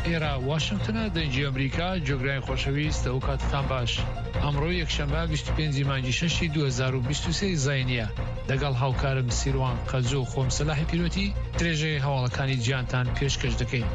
ئێرە واشنگتنە دەنجی ئەمریکا جۆگرانی خۆشەویست ئەو کاتتان باش. ئەمڕۆ یەکشەمبە 25 مانگی 6 2023 زاینیە لەگەڵ هاوکارم سیروان قەزۆ و خۆم سەلاحی پیرۆتی درێژەی هەواڵەکانی گیانتان پێشکەش دەکەین.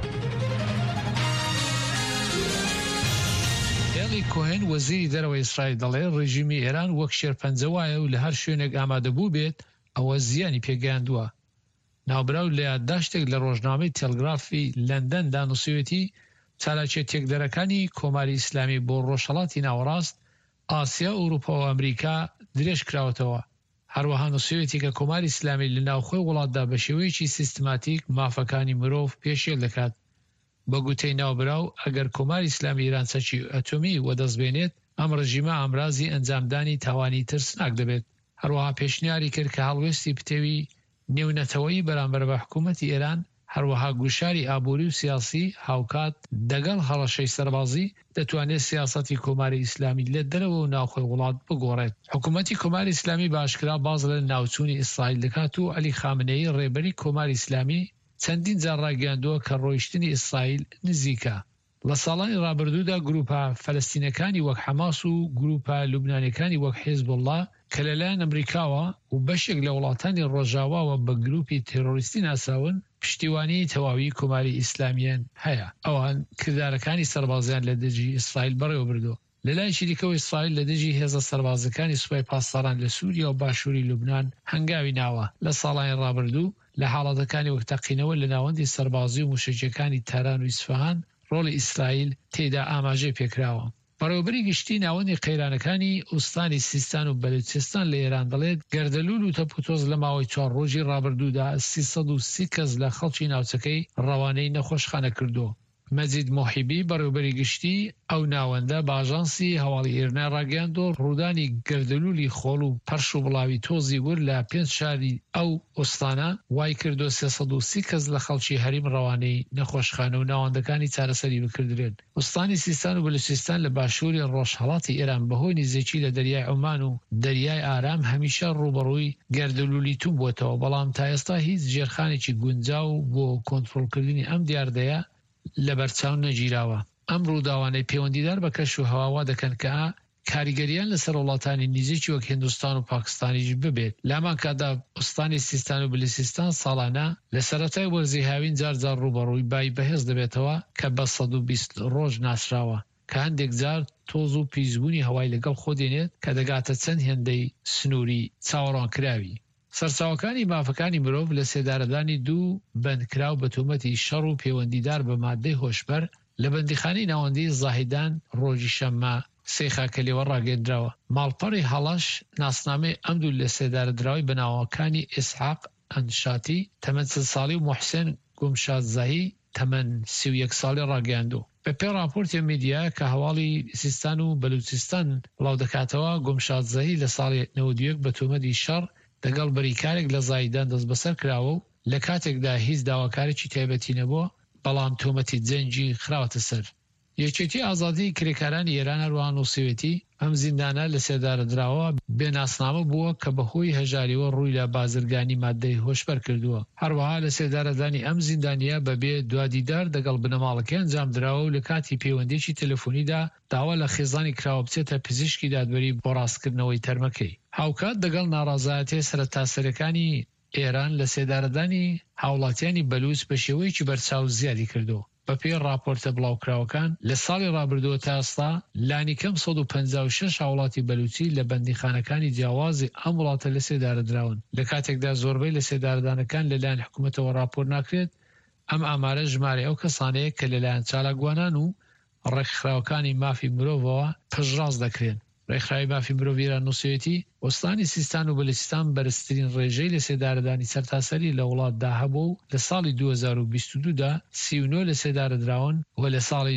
ئێلی کۆهن وەزیری دەرەوەی ئیسرائیل دەڵێ ڕێژیمی ئێران وەک شێرپەنجەوایە و لە هەر شوێنێک ئامادەبوو بێت ئەوە زیانی پێگەیاندووە. ناوبراو لە یادداشتێک لە ڕۆژنامەی تێلگرافی لەندەندا نووسیوێتی چالاکیە تێکدەرەکانی کۆماری ئیسلامی بۆ ڕۆژهەڵاتی ناوەڕاست ئاسیا، ئەوروپا و ئەمریکا درێژ کراوەتەوە. هەروەها نووسیوێتی کە کۆماری ئیسلامی لە ناوخۆی وڵاتدا بە شێوەیەکی سیستماتیک مافەکانی مرۆڤ پێشێل دەکات. بە گوتەی ناوبراو ئەگەر کۆماری ئیسلامی ئیران سەرچی ئەتۆمی وەدەستبێنێت ئەم ڕژیمە ئامرازی ئەنجامدانی تاوانی ترسناک دەبێت. هەروەها پێشنیاری کرد کە هەڵوێستی پتێوی نێونەتەوەی بەرامبەر بە حکوومەتی ئێران هەروەها گوشاری ئابووری و سیاسی هاوکات دەگەڵ هەڵەشەی سەربازی دەتوانێت سیاسەتی کۆماری ئیسلامی لە دەرەوە و ناوخۆی وڵات بگۆڕێت. حکوومەتی کۆماری ئیسلامی باشکرا باز لە ناوچوونی ئیسرائیل دەکات و عەلی خامنەیی ڕێبەری کۆماری ئیسلامی چەندین جار ڕاگەیاندووە کە ڕۆیشتنی ئیسرائیل نزیکە. لە ساڵانی ڕابردوودا گروپە فەلەستینەکانی وەک حەماس و گروپە لوبنانیەکانی وەک حیزبوڵڵا کە لەلایەن ئەمریکاوە و بەشێک لە وڵاتانی ڕۆژاواوە بە گروپی تێرۆریستی ناساون پشتیوانی تەواوی کۆماری ئیسلامیان هەیە. ئەوان کردارەکانی سەربازیان لە دژی ئیسرائیل بەڕێوە بردو. لە لایەکی دیکەوە ئیسرائیل لە دژی هێزە سەربازەکانی سوپای پاسداران لە سووریا و باشووری لوبنان هەنگاوی ناوە. لە ساڵانی ڕابردوو لە حاڵەتەکانی وەک تەقینەوە لە ناوەندی سەربازی و موشەکیەکانی تاران و ئیسفەهان ڕۆڵی ئیسرائیل تێدا ئاماژەی پێکراوە. بەڕێوەبەری گشتی ناوەندی قەیرانەکانی ئوستانی سیستان و بەلوچستان لە ئێران دەڵێت گەردەلوول و تەپوتۆز لە ماوەی 4 ڕۆژی ڕابردوودا 330 کەس لە خەڵکی ناوچەکەی ڕەوانەی نەخۆشخانە کردو. مەجید موحیبی بەڕێوەبەری گشتی ئەو ناوەندە باژانسی هەواڵی ئێرنا ڕاگەیاندۆ ڕوودانی گەردەلوولی خۆڵ و پەرش و بڵاوی تۆزی ور لە 5 شاری ئەو ئوستانە وای کردو 330 کەس لە خەڵکی هەریم ڕەوانەی نەخۆشخانە و ناوەندەکانی چارەسەری بکردرێن. ئوستانی سیستان و بەلوچستان لە باشووری ڕۆژهەڵاتی ئێران بەهۆی نزیکی لە دەریای عومان و دەریای ئارام هەمیشە ڕوبەڕووی گەردەلوولی توم بووتەوە، بەڵام تا ئێستا هیچ جێرخانێکی گونجاو بۆ کۆنتڕۆڵکردنی ئەم دیاردەیە لە بەرچاو نەگیراوە. ئەم ڕووداوانەی پەیوەندیدار بە کەش و هەواوا دەکەن کە کاریگەریان لەسەر وڵاتانی نزیکی وەک هیندستان و پاکستانیش ببێت. لامان کادا ئوستانی سیستان و بلوچستان ساڵانە لە سەرەتای وەرزی هاوین جار ڕوبەڕووی بای بەهێز دەبێتەوە کە بە 120 ڕۆژ ناسراوە، کە هەندێک جار تۆز و پیسبوونی هەوای لەگەڵ خۆ دێنێت کە دەگاتە چەند هێندەی سنووری چاوەڕوانکراوی. سەرچاوەکانی مافەکانی مرۆڤ لە سێدارەدانی 2 بەندکراو بە تۆمەتی شەڕ و پەیوەندیدار بە مادەی هۆشبەر لە بەندیخانەی ناوەندی زاهیدان ڕۆژی شەممە 3 خاکەلێوە ڕاگەندراوە. ماڵپەڕی هەڵەش ناسنامەی ئەمدوو لە سێدارەدراوی بەناوەکانی ئیسحاق ئەنشاتی تەمەن 30 ساڵی و محسێن گومشازایی تەمەن 31 ساڵی ڕاگەیاندوو. بە پێی راپۆرتی میدیا کە هەواڵی سیستان و بەلوچستان بڵاو دەکاتەوە، گومشازایی لە ساڵی 91 بە تۆمەتی شەڕ دەگەڵ بەریکارێک لە زایدان دەست بەسەر کراوە و لە کاتێکدا هیچ داواکارێکی تایبەتی نەبووە، بەڵام تۆمەتی جەنگی خراوەتە سەر. یەکێتی ئازادی کرێکارانی ئێران هەروەها نووسیوێتی ئەم زیندانە لە سێدارەدراوە بێناسنامە بووە کە بەهۆی هەژاریەوە ڕووی لە بازرگانی مادەی هۆشبەر کردووە. هەروەها لە سێدارەدانی ئەم زیندانیە بەبێ دوادیدار دەگەڵ بنەماڵەکەی ئەنجامدراوە و لە کاتی پەیوەندیی تەلەفۆنیدا داوا لە خێزانی کراوە بچێتە پزیشکی دادوەری بۆ ڕاستکردنەوەی تەرمەکەی. هاوکات دەگەڵ ناڕازایەتی سەرەتاسەرەکانی ئێران لە سێدارەدانی هاوڵاتیانی بەلوچ بە شێوەیەکی بەرچاو زیادی کردو. بە پێی راپۆرتە بڵاوکراوەکان لە ساڵی ڕابردووە تا ئێستا لانی کەم 156 هاوڵاتی بەلوچی لە بەندیخانەکانی جیاوازی ئەم وڵاتە لە سێدارەدراون. لە کاتێکدا زۆربەی لە سێدارەدانەکان لەلایەن حکوومەتەوە راپۆر ناکرێت، ئەم ئامارە ژمارە ئەو کەسانەیە کە لەلایەن چالاکوانان و ڕێکخراوەکانی مافی مرۆڤەوە پژڕاست دەکرێن. ڕێکخراوی مافی مرۆڤ ئێران نووسیوێتی ئوستانی سیستان و بەلوچستان بەرزترین ڕێژەی لە سێدارەدانی سەرتاسەری لە وڵاتدا هەبوو و لە ساڵی 2022دا 39 لە سێدارەدراون و لە ساڵی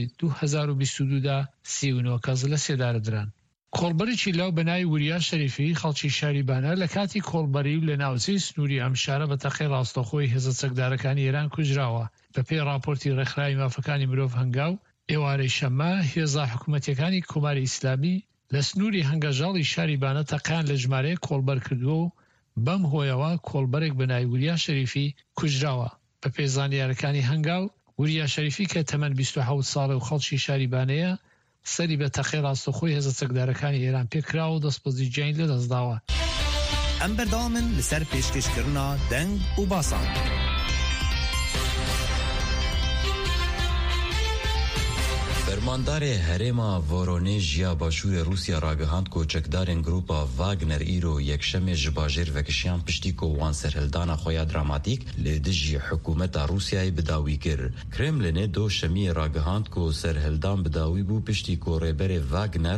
2022دا 39 کەس لە سێدارەدران. کۆڵبەرێکی لاو بە ناوی وریا شەریفی خەڵکی شاری بانەر لە کاتی کۆڵبەری و لە ناوچەی سنووری ئەم شارە بە تەقەی ڕاستەخۆی هێزە چەکدارەکانی ئێران کوژراوە. بە پێی راپۆرتی ڕێکخراوی مافەکانی مرۆڤ هەنگاو ئێوارەی شەممە هێزە حکوومەتیەکانی کۆماری ئیسلامی لە سنووری هەنگەژاڵی شاری بانە تەقیان لە ژمارەیە کۆڵبەر کردووە و بەم هۆیەوە کۆڵبەرێک بە ناوی وریا شەریفی کوژراوە. بە پێی زانیاریەکانی هەنگاو وریا شەریفی کە تەمەن 27 ساڵه و خەڵکی شاریبانەیە سەری بە تەقی ڕاستەخۆی هێزە چەکدارەکانی ئێران پێکراوە و دەستپەرستی جیانی لەدەستداوە. ئەم بەردەوامن لەسەر پێشکەشکردنا دەنگ و باسان. فرماندار هرما وورونیژ یا باشور روسیا راگهاند کوچکدارن گروپا واگنر ایرو یکشم جباجر وکشیان پشتی کو وان سرهلدان خویا دراماتیک لدجی حکومت روسیای بداوی کر. کرملین دو شمی راگهاند کو سرهلدان بداوی بو پشتی کو ریبر واگنر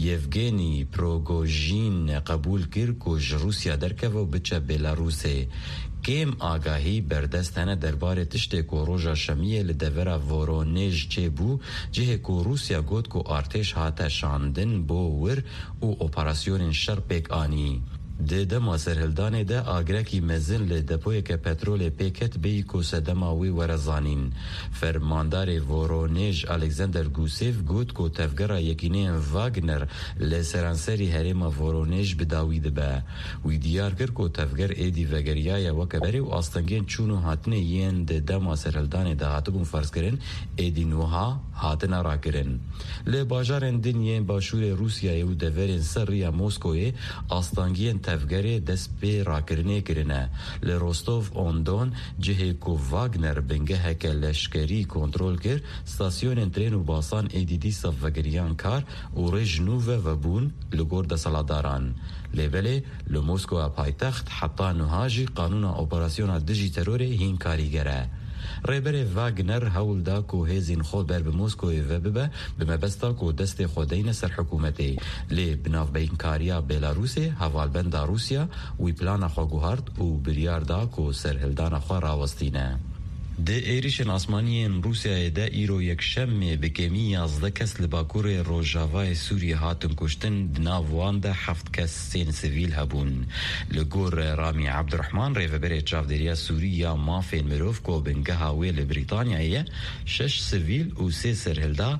یفگنی پروگوژین قبول کر کو روسیا درکه و بچه بلاروسه. کم آگاهی بردستانه درباره تشت کو روژا شمیه لدورا وورونیژ چه بو جه کو روسیا گوت کو ارتش هاته شاندن بو ور او اپراسیون شرپک آنی. ده دما سرهلدانه ده آگرکی مزن لدپوی که پترول پیکت بی کو سدماوی ورزانین. فرماندار وورونیژ الکساندر گوسیف گوت کو تفگرا یکینه واگنر لسرانسری هرما وورونیژ بداوید با. وی دیار کر کو تفگر ایدی وگریای وکبری و آستنگین چونو هاتنه ین ده دما سرهلدانه ده هاتبون فرض کرن ایدی نوها هاتنا را کرن. لباجارن دنین باشور روسیای و دورن سریا موسکوی آستنگین تفگری دست به راکرنه کرنه. لروستوف اندون جهه کو واگنر بنگه هک لشکری کنترل کر ستاسیون ترین و باسان ایدیدی صفگریان کار و ریج نووه و بون لگور ده سالاداران. لیبله لموسکو پایتخت حتی نهاجی قانون اپراسیون دجی ترور هین کاریگره. ریبر واگنر هول دا کو هزین خود بر به موسکوی و ببه به مبستا کو دست خودین سر حکومتی لی بناف بینکاریا بلاروسی حوالبند روسیا وی پلان خواگوهارد و بریار دا کو سرهلدان خوا راوستینه. ده ایریشن آسمانیین روسیای ده ایرو یک شم بکمی 11 کس لباکور روژاوای سوریه هاتن کشتن دناوان ده 7 کس سین سویل هبون. لگور رامی عبدالرحمن ریفبر چافدریا سوریه مافین مروف کو بنگه هاوی لبریتانیایه 6 سویل و 3 سرهلدا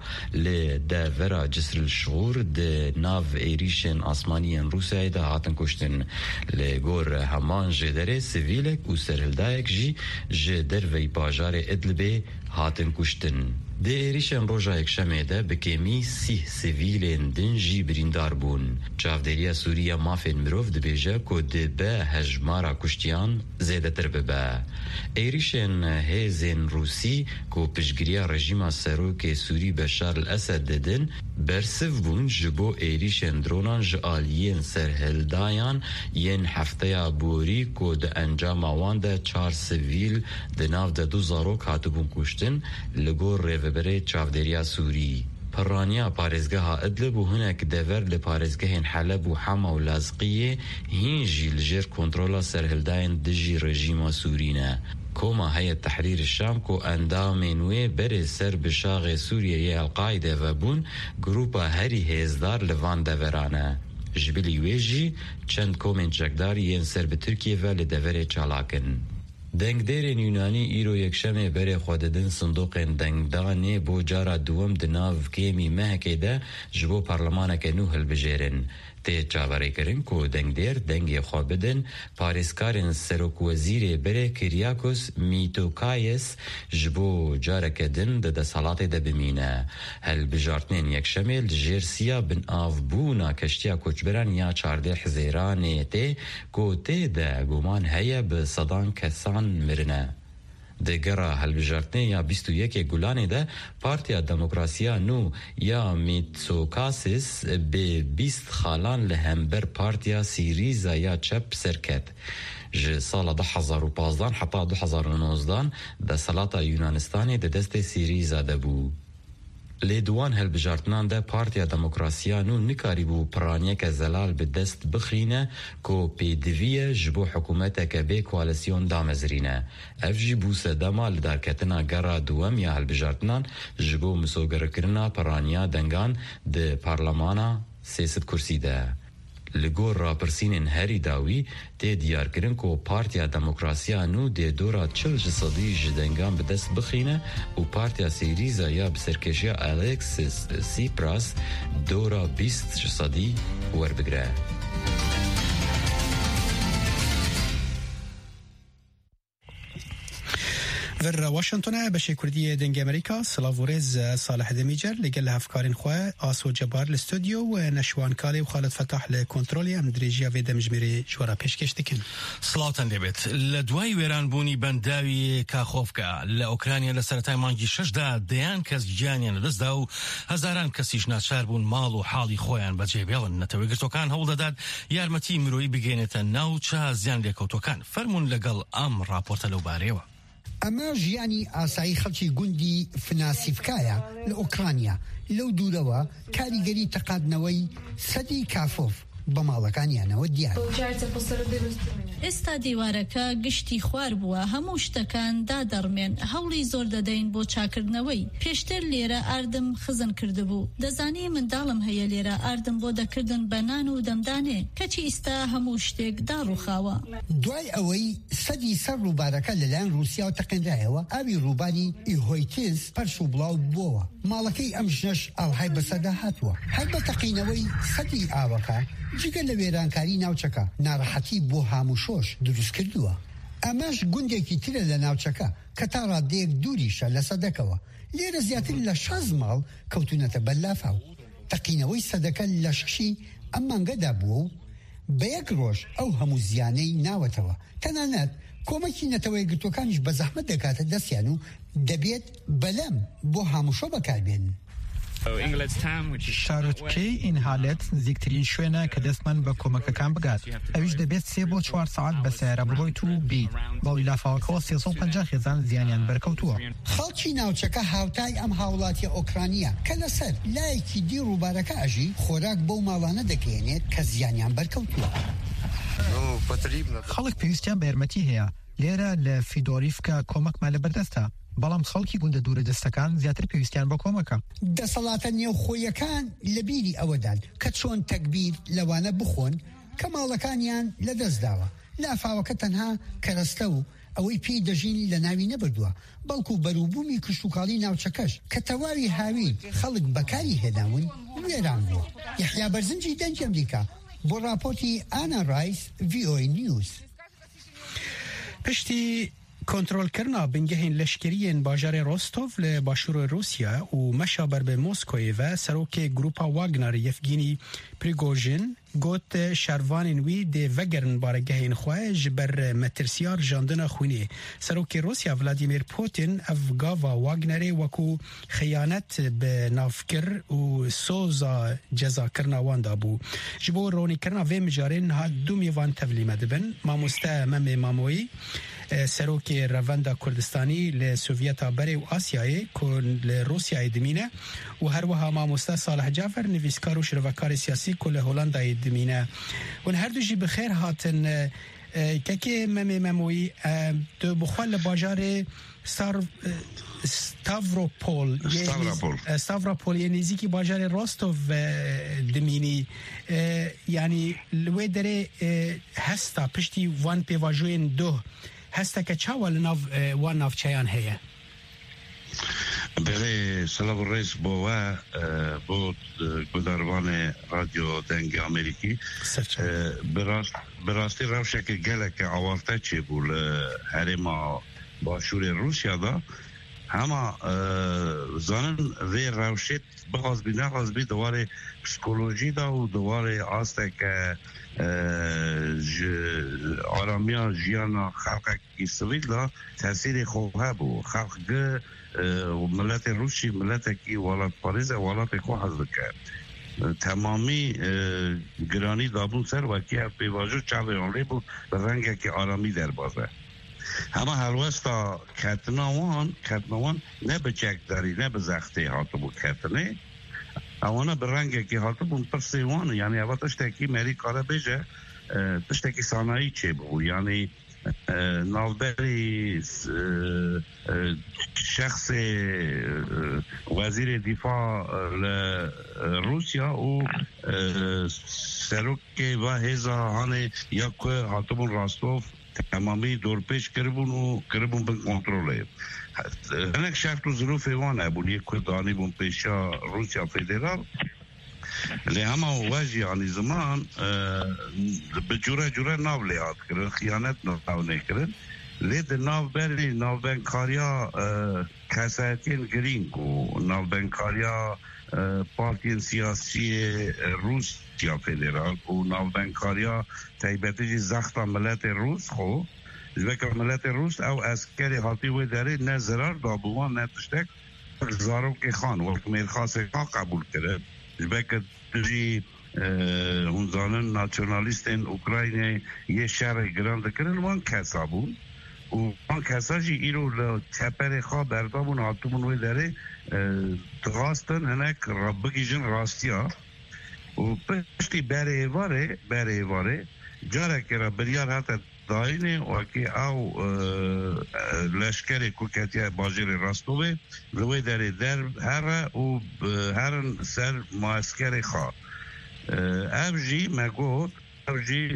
لده ورا جسر الشغور ده ناو ایریشن آسمانیین روسیای ده هاتن کشتن. لگور همان جدره سویلک و سرهلدایک جدر وی باجار ادلبه هاتن کشتن. ده ایریشن روژا یکشمه ده بکمی 30 سیویلین دنجی بریندار بون. چافدریا سوریه مافین مروف ده بیجه که ده به هجمارا کشتیان زیده تر ببه. ایریشن هیزین روسی که پشگریا رژیما سروک سوری بشار الاسد ددن برسف بون جبو ایریشن درونان جالیین سرهلدایان ین هفته بوری که ده انجام آوان ده 4 سیویل ده ناو ده 2 زاروک هاتبون کشتن لگور ریوبره چافدریا سوری. پرانیا پارێزگەها ئەدلب و هەنێک دەڤەر لە پارێزگەهێن حەلەب و حەما و لازقیە هینجی لەژێر کۆنترۆلا سەرهەلدایان دژی ڕێژیما سوورینە. کۆما هەیە تەحریر الشام کۆ ئەندامێن وێ بەرێ سەر بشاغێ سووریەیە ئەلقاعیدە بوون گروپا هەری هێزدار لە vان دەڤەرانە. ji bilî wê jî çend komên çekdarî yên ser bi Tirkiyeyê ve li deverê çalakin. دنگدرین یونانی ایرو یکشمه بره خوددن صندوقین دنگدانه بو جارا دوم دناو کیمی مهکه ده جبو پارلمانک نو هل بجیرن. ته چاوری کرن کو دنگدر دنگی خواه بدن پارسکارن سروک وزیر بره کریاکوس میتوکایس جبو جارا کدن ده سالات ده بمینه. هل بجارتنین یکشمه لجرسیا بن آف بونا کشتیا کچبران یا 14 حزیرانه ته کو ته ده گومان هیا به صدان کسان مرنه. دگرا هلبجارتنه یا 21 گولانه ده پارتیا دموکراسیا نو یا میتسوکاسیس به 20 خالان لهمبر پارتیا سیریزا یا چپ سرکت. ج سال 2015 حتی 2019 ده سلاتا یونانستانی ده دست سیریزا ده بو. لیدوان هلبجارتنان ده پارتیا دموکراسیا نو نکاری بو پرانیه که زلال به دست بخینه که پیدویه جبو حکومت که به کوالسیون دامزرینه. اف جی بو سدما لدارکتنا گرا دوام یا هلبجارتنان جبو مسوگر کرنا پرانیا دنگان ده پارلمانا 300 کرسی ده. لگور راپرسینین هری داوی تی دیار کرن که پارتیا دموکراسیا نو ده دورا 40 صدی جدنگان به دست بخینه و پارتیا سیریزا یا بسرکشی الکسیس سیپراس دورا 20 صدی ور بگره. در واشنطن بشه کردی دنگ امریکا سلاورز صالح دمیجر لگل هفکارین خواه آسو جبار الاستودیو و نشوان کالی و خالد فتح لکنترولی ام دریجیا و دمجمیری جوارا پیشکش دکن سلاوتن دەبێت لە دوای وێرانبوونی بەنداوی کاخۆفکە لە ئۆکرانیا لە سەرەتای مانگی 6دا دەیان کەس گیانیان لەدەستدا و هەزاران کەسیش ناچار بوون ماڵ و حاڵی خۆیان بەجێبێڵن نەتەوەی گرتوەکان هەوڵ دەدات یارمەتی مرۆیی بگەێنێتە ناو چا زیان لێکەوتوەکان فەرموون لەگەڵ ئەم راپۆرتە لەو بارەیەوە. ئەمە ژیانی ئاسایی خەڵکی گوندی فناسیفکایە لە ئۆکرانیا لەو دوورەوە کاریگەری تەقاندنەوەی سەدی کافۆف بە ماڵەکانیانەوە دیار. ئێستا دیوارەکە گشتی خوار بووە هەموو شتەکان دادەڕمێن هەوڵی زۆر دەدەین بۆ چاکردنەوەی پێشتر لێرە ئاردم خزن کردبوو دەزانی منداڵم هەیە لێرە ئاردم بۆ دەکردن بەنان و دەمدانێ کەچی ئێستا هەموو شتێک داڕوخاوە. دوای ئەوەی سەدی سەر ڕووبارەکە لەلایەن رووسیا و تەقێنرایەوە ئاوی ڕووباری ئیهۆیتیز پەرش و بڵاو بووەوە ماڵەکەی ئەم ژنەش ئاڵهای بەسەردا هاتووە هەر بە تەقینەوەی سەدی ئاوەکە جگە لە وێرانکاری ناوچەکە ناڕەحەتی بۆ هاموشۆش دروست کردووە. ئەمەش گوندێکی ترە لە ناوچەکە کە تا ڕادەیەک دووریشە لە سەدەکەوە لێرە زیاتر لە 6 ماڵ کەوتونەتە بەلافاو. تەقینەوەی سەدەکە لە 6 ئەم مانگەدا بووە و بە یەک ڕۆژ ئەو هەموو زیانەی ناوەتەوە تەنانەت کۆمەکی نەتەوەی گرتوەکانیش بە زەحمەت دەکاتە دەستیان و دەبێت بەلەم بۆ هاموشۆ بەکاربێن. شارۆچکەی این حالەت نزیکترین شوێنە کە دەستمان بە کۆمەکەکان بگات ئەویش دەبێت 3 بۆ 4 ساعت بە سیارە بڕۆیت و بیت بەڵی لافاوەکەوە 350 خێزان زیانیان بەرکەوتووە. خەڵکی ناوچەکە هاوتای ئەم هاوڵاتی ئۆکرانیا کە لەسەر لایەکی دی ڕووبارەکە ئەژی خۆراک بەو ماڵانە دەگەێنێت کە زیانیان بەرکەوتووە. خەڵک پێویستیان بە یارمەتی هەیە لێرە لە فیدۆریفکە کۆمەکمان لەبەردەستە بەڵام خەڵکی گوندە دوورە دەستەکان زیاتر پێویستیان بە کۆمەکە. دەسەڵاتە نێوخۆیەکان لە بیری ئەوەدان کە چۆن تەکبیر لەوانە بخۆن کە ماڵەکانیان لەدەستداوە لافاوەکە تەنها کەرەستە و ئەوەی پێی دەژین لە ناوی نەبردووە بەڵکو بەروبوومی کشتوکاڵی ناوچەکەش کە تەواوی هاوین خەڵک بەکاری هێناون وێران بووە. یحیا بەرزنجی دەنج ئەمریکا بۆ راپۆرتی ئانا ڕایس VOA نیوز. پشتی کنترۆلکردنا بنگەهین لەشکریên باژارê Rostov li başûrê Rûsya û meşa ber bi Moskoyê ve serokê grupa Wagner Yevgenî Prigojin got şervanên wî dê vegerin baregehên xwe ji ber metirsiyar jandina xwînê. Serokê Rûsya Vladimir Putin ev gava Wagnerê wekû xıyanet bi navkir û soza cezakirina wan dabû. Ji bo ronîkirina vê mijarên niha du mêvan tevlîme dibin. Mamoste Memê Mamoyî سەرۆکی ڕەڤەندا کوردستانی لە سۆڤیەتا بەرێ و ئاسیایê ku li Rûsyayê dimîne û herwiha mamoste Salih Cafer nivîskar û şirvekarê siyasî ku li Holandayê dimîne. Hûn her du jî bi xêr hatin. Kekê Memê Memoyî tu bi xwe li bajarê Stavropol yê nêzîkî bajarê Rostov dimînî yanî li wê derê hesta piştî van pêvajoyên duh hesteke çawa li nav wan navçeyan heye. Belê Selavorês bo we bo gudarvanê radyo dengê Amerîkî bi rastî rewşeke geleke awarte çêbû li herêma başûrê Rûsyada hema zanin vê rewşê bixwaz bî nexwaz bî di warê psikolojî da û di warê asteke ji aramiya jiyana xelkekî sivîl da tesîrê xwe hebû. Xelk milletê Rûsî milletekî welatparêz e welatê xwe hez dike. Temamî giranî dabûn ser wekî ev pêvajo çavê wan lê bû bi rengekî aramî derbas e. Hema helwesta ketina wan ne bi çekdarî ne bi zextê hatibû ketinê ewana bi rengekî hatibûn pirsê wan yani eva tiştekî merî kare bêje tiştekî sanayî çêbû yanî navberî şexsê wezîrê dîfa li Rûsya û serokê ve hêza hanê ya ku hatibûn Rostov temamî dorpêç kiribûn û kiribûn bin kontrolê. Hinek şert û zirûfê wan hebûn yê ku danîbûn pêşa Rûsya Federal lê hema we jî yanî ziman bi cure nav lê hat kirin xiyanet nav nekirin لید ناوبنکاریا کسایتین گرینگ و ناوبنکاریا پارتین سیاسی روسیا فدرال و ناوبنکاریا تایبتی زختا ملت روس خو جبکه ملت روس او اسکری حاطی و داره نه ضرر دابوان نه تشتک زاروک خان و میرخواست خان قبول کرد جبکه تجی هنزانن ناسیونالیستین اوکراینه یه شهر گرانده کرن وان کسا بود و وان کسا جی ایرو چپر خواه بردامون حاتمون و داره تغاستن هنک ربگی جن راستیا و پشتی بر ایواره جاره که را بریار حتی داینه و که او لشکر کوکتیه باجر راستوه روی داره در هر و هرن سر معسکر خواه افجی مگود افجی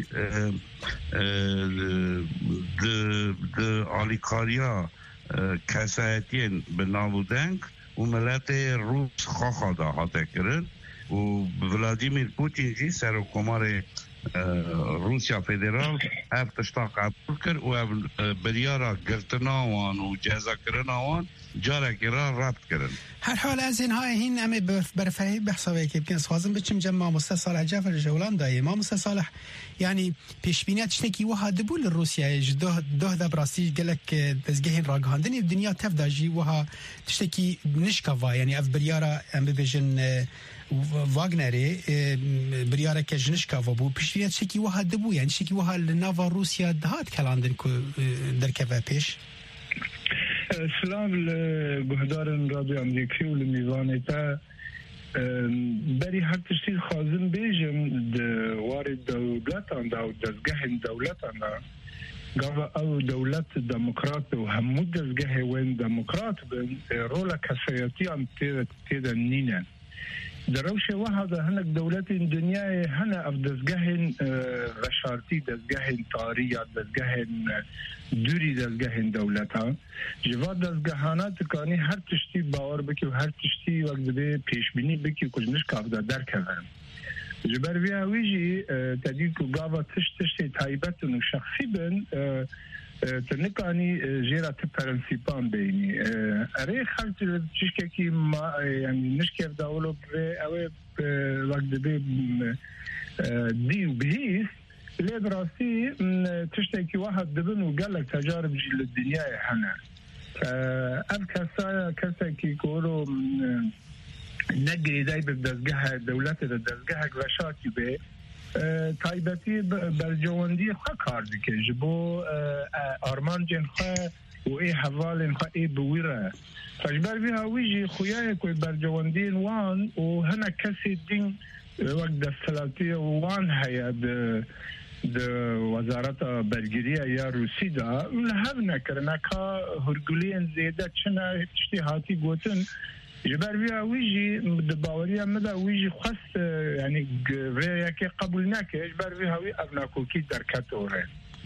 د آلیکاریا کسایتین به نابودنگ و ملت روس خواه دا حاطه کرد و ولادیمیر پوتین جی سر و کمار روسیا فدرال افتشتا قبول کرد و بریارا گرتناوان و جزا کرناوان جارا کرا ربط کرن هر حال از اینها این همه برفهی بحثاوی که بکنس خوازم بچیم جمع ماموسته صالح جعفر جولان دایی ماموسته صالح یعنی پیشبینیت شنکی وها دبول روسیا ده دبراسی گلک دزگهین راگهاندنی دنیا تف داجی وها تشتکی نشکاوا یعنی اف بریارا ام ببیجن واگنری بریاره که جنشکاوا بو پیشبینیت شنکی وها دبو یعنی شنکی وها لناوا روسیا دهات کلاندن که درکوه پیش سلام لگهدارن رادیو امریکی و لمیوانیتا بری هر تشتی خوازم بیجم وار دولتان دا دزگه دولتان گاوا او دولت دموکرات و همو دزگه وین دموکرات بین رولا کسایتی هم تیدا نینن دروش واحد هناك دولات الدنيا هنا دزجهن غشارتي دزجهن طارية دزجهن دوري دزجهن دولتها جواد دزجهانات كاني هر تشتي باور بكي وهر تشتي وقت بده پیش بینی بكي كوجنش كافدا در كذا جبر بيها ويجي تديكو قابا تشتي تايبتن وشخصي بن تنكاني جيرا تبرنسيبان بيني اري خلت تشكي ما يعني نشكي داولو او وقت بي دي وبهيس لي براسي تشتكي واحد دبن وقال لك تجارب جيل الدنيا هنا اب كسا كي يقولوا نجري داي بدزجها دولات الدزجها غشاتي به تایبتی برجواندی خواه کار دیگه جبو آرمان جن خواه و ای حوال خواه ای بویره فجبر بیها ویجی خویه که برجواندی وان و هنه کسی دین وقت دستلاتی وان هیا ده وزارت برگریه یا روسی دا لحب نکرنه که هرگولین زیده چنه تشتیحاتی گوتن جبر بيها ويجي دباوريا مدى ويجي خاص يعني غير كي قبل ناك جبر بيها وي ابناكو كي دركاتو رين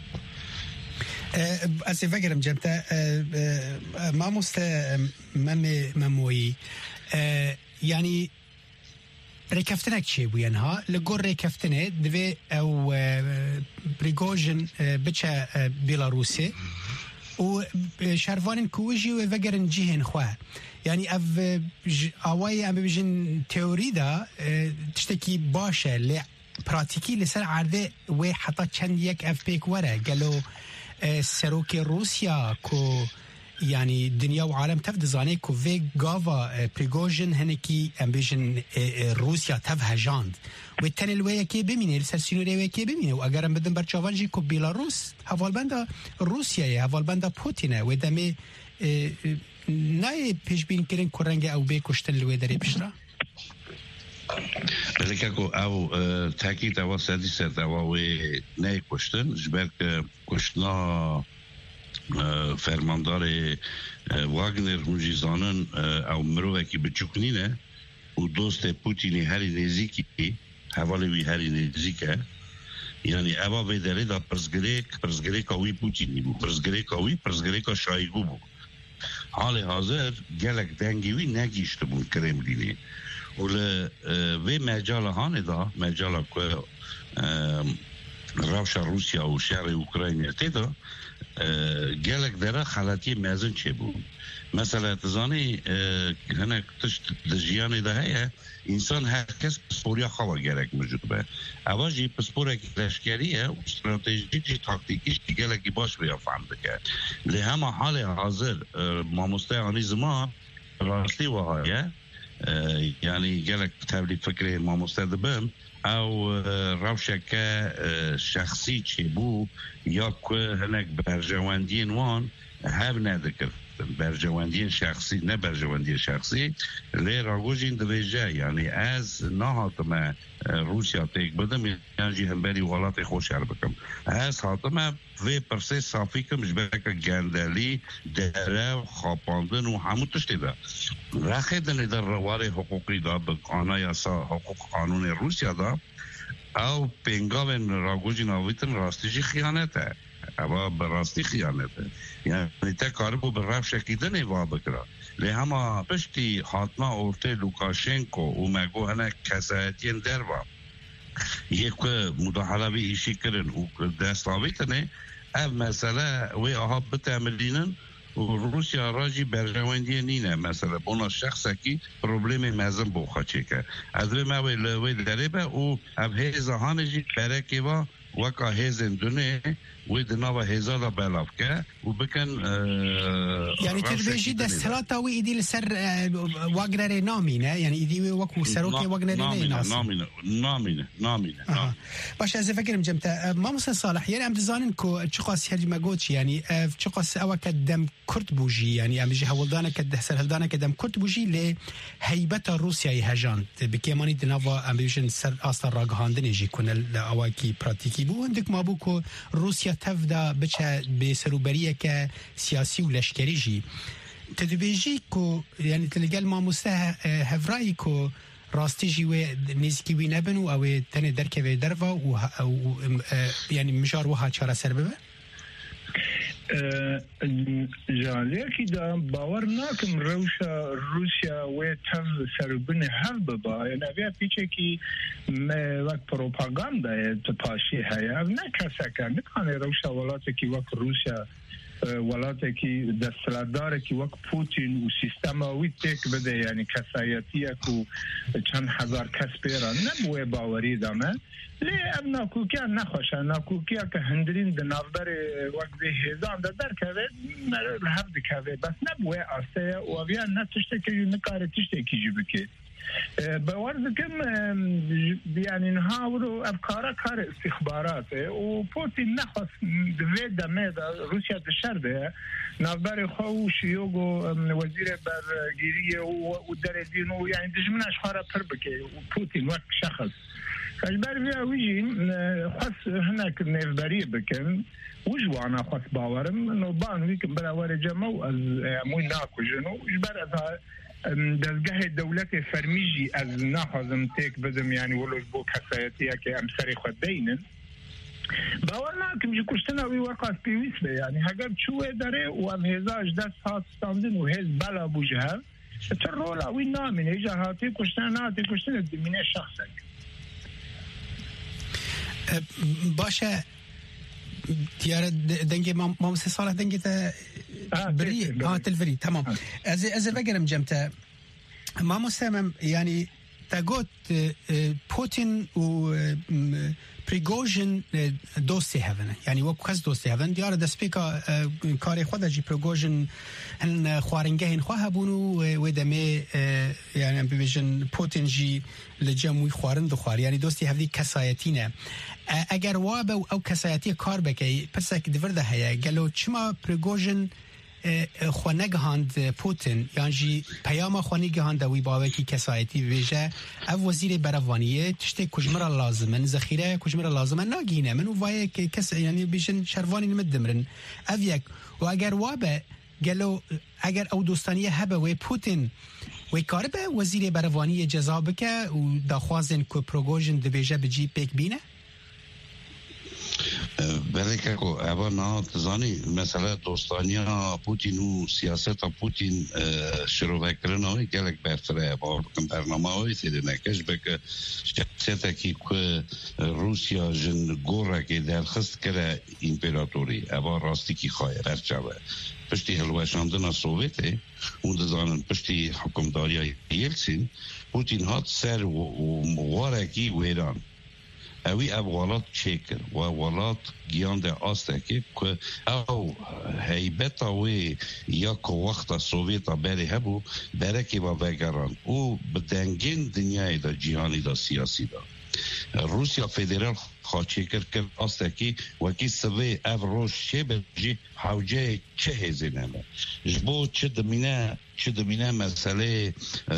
اسي فكرم جبتا ما مست مموي يعني ريكفتنك شي بينها لقول ريكفتنه دبي او بريغوجين بتشا بيلاروسي وشارفانين كوجي وفقرن جيهن خواه يعني اوای ام بيجن تئوری دا تشتكي باشه ل براتيكي لسر عرضه و حتى چند یک اف بيك ورا قالوا سروك روسيا كو يعني دنيا وعالم تفد زاني كو في غافا بريغوجين هنكي ام بيجن روسيا تفها جاند والتاني الويا كي بمينه لسر سينوري كي بمينه واگر ام بدن برچاوانجي كو بيلاروس حوالبندا روسيا حوالبندا پوتين ودمي نای پیش بین کردن کرنگ او به کشتن لوی داری بشرا بله که او تاکید او سادیست او نای کشتن جبر که کشتنا فرماندار واگنر هنجی زانن او مروه که بچکنینه و دوست پوتینی هری نزیکی حوالی وی هری نزیکه یعنی او به داره دا پرزگریک اوی پوتینی بو پرزگریک شایگو بو حال حاضر گلک دنگیوی نگیشته بود کرملینی ولی وی مجال هانه دا مجال که روش روسیا و شهر اوکراین تیدا گلک دره خلاتی مازن چه بود مثلا تزانی هنک تشت دجیانی ده هیا انسان هر کس پسپوریا خواه گرک موجود به اواجی پسپوریا لشکریه و استراتژی تاکتیکیش گلکی باش بیا فهم بکر لی همه حال حاضر ماموسته آنی زمان راستی و هایه یعنی گلک تبلیغ فکری ماموسته دبم او روشک شخصی چی بو یا که هنک برجواندین وان هب ندکر برجواندین شخصی نه برجواندین شخصی لی راگوجین دویجه یعنی از نهاتم روسیا تیک بدم یعنی هم بری ولات خوشحال بکم از حاتم وی پرسه صافی کم جبک گندلی دره و خاپاندن و همون تشتی ده رخیدن در روار حقوقی دا به قانای حقوق قانون روسیا دا او پینگاوین راگوجین آویتن راستیجی خیانته اما براستی خیانته یعنی تا کاربو بر رفت شکیدن ایوا بکرا لی همه پشتی حاتما اورته لوکاشنکو و مگو هنه کسایتین دروا یک مداحله بی ایشی کرن و دست آویتنه او مسئله وی آها بتعملینن و روسیا راجی برجواندی نینه مثلا اونا شخصه کی پروبلم مزم بوخا چیکه از وی موی لوی داره با او اب هیزهانه جی برکی با وکا هیزن دونه وید ناوا هزار بلاف که و بکن یعنی تربیجی دستلات وی ایدی لسر واگنر نامینه یعنی ایدی وکو سروکی واگنر نامینه باشه از فکرم جمتا ما مثل صالح یعنی ام دزانن کو چقاس هرج مگوچ یعنی چقاس او کدم کرد بوجی یعنی ام جی هولدانه کد سر هولدانه کدم کرد بوجی ل هیبت روسیای هجان بکیمانی دناوا ام بیشن سر اصلا راگهاندن جی کنل اواکی پراتیکی بو اندک ما بو کو روسیا تفدا بچه به سروبریه که سیاسی و لشکری جی تدبیجی کو یعنی تلگل ما مسته هفرایی کو راستی جی و نزکی وی نبن و او تنه درکه وی دروا و یعنی مجار وها چاره سر ببه جاليكي دا باور ناكم روسيا وتف سربن هربا يعني ابي بيچكي وقت بروباغندا تپاشي هيا نكاسكا نكان روسيا ولاتكي وقت روسيا ولاتكي دستلداركي وقت بوتين وسيستماوي تك بده يعني كسايتيك وچند هزار کس پیرا نبوه باوری دامه لی اب ناکوکیا نخوشه ناکوکیا که هندرین ده نافدار وقت به هزان ده در که لحب ده که بس نبوه آسته و اویا نتشته که یو نکاره تشته کی جو بکی باور دکم یعنی نهاورو افکارا کار استخباراته و پوتین نخواست دوی دمه ده روسیا ده شرده نافدار خوش یوگو وزیر برگیری و در دینو یعنی دجمناش خارا پر بکی و پوتین وقت شخص اجبار بیا ویجین خاص هناك نفبری بکن وجوانا خاص باورم انه بان ويكم براور جمو از موي ناكو جنو اجبار از دزگاه دولت فرمیجی از نخوازم تیک بدم یعنی ولوش بو کسایتی که امسری خود بینن باور ناکم جی کشتنا وی وقت پیویس به یعنی هگر چوه داره و ام هزاش دست هات ستاندن و هز بلا بوجهر تر رولا وی نامین ایجا هاتی کشتنا دمینه شخصک باشه دیاره دنگی ما مثل صالح دنگی تا بری تلفری تمام از بگرم جمتا ما مسلم یعنی تا گوت پوتین و پریگوژن دوستی هفنه یعنی وقت کس دوستی هفن دیاره دسپیکا کاری خود جی پریگوژن هن خوارنگه هن خواه بونو و دمه یعنی ام بیویژن پوتین جی لجموی خوارن دو خوار یعنی دوستی هفنی کسایتینه اگر وابه او کسایتی کار بکی پس اک دورده هیا گلو چما پریگوژن خوانگهاند پوتین یعنی پیام خوانگهاند وی باوی کی کسایتی ویژه او وزیر بروانیه تشته کجمره لازمن ذخیره کجمره لازمن ناگینه من وای که کس یعنی بیشن شروانی نمدمرن او یک و اگر وابه گلو اگر او دوستانیه هبه و پوتین و کاربه وزیر بروانی جزا بکه و داخوازن که پروگوژن دبیجه بجی پیک بینه بله که اوه نه تزانی مثلا دوستانیا پوتین و سیاست پوتین شروع کردن هایی گلک برتره با بکن برنامه هایی تیده نکش بکه شخصیت که روسیا جن گوره که درخست کرده امپراتوری اوه راستی که خواهی برچوه پشتی هلوشاندن سوویته اون دزانن پشتی حکمداری یلسین پوتین هات سر و وارکی ویران اوی ولات چکر و ولات گیان ده آسته که او هیبت اوی یا که وقت سوویت بری هبو برکی و وگران او بدنگین دنیای دا جهانی دا سیاسی دا روسیا فدرال خواه چکر کرد آسته که وکی سوی او روش چه بجی حوجه چه هزینه جبو چه دمینه مسئله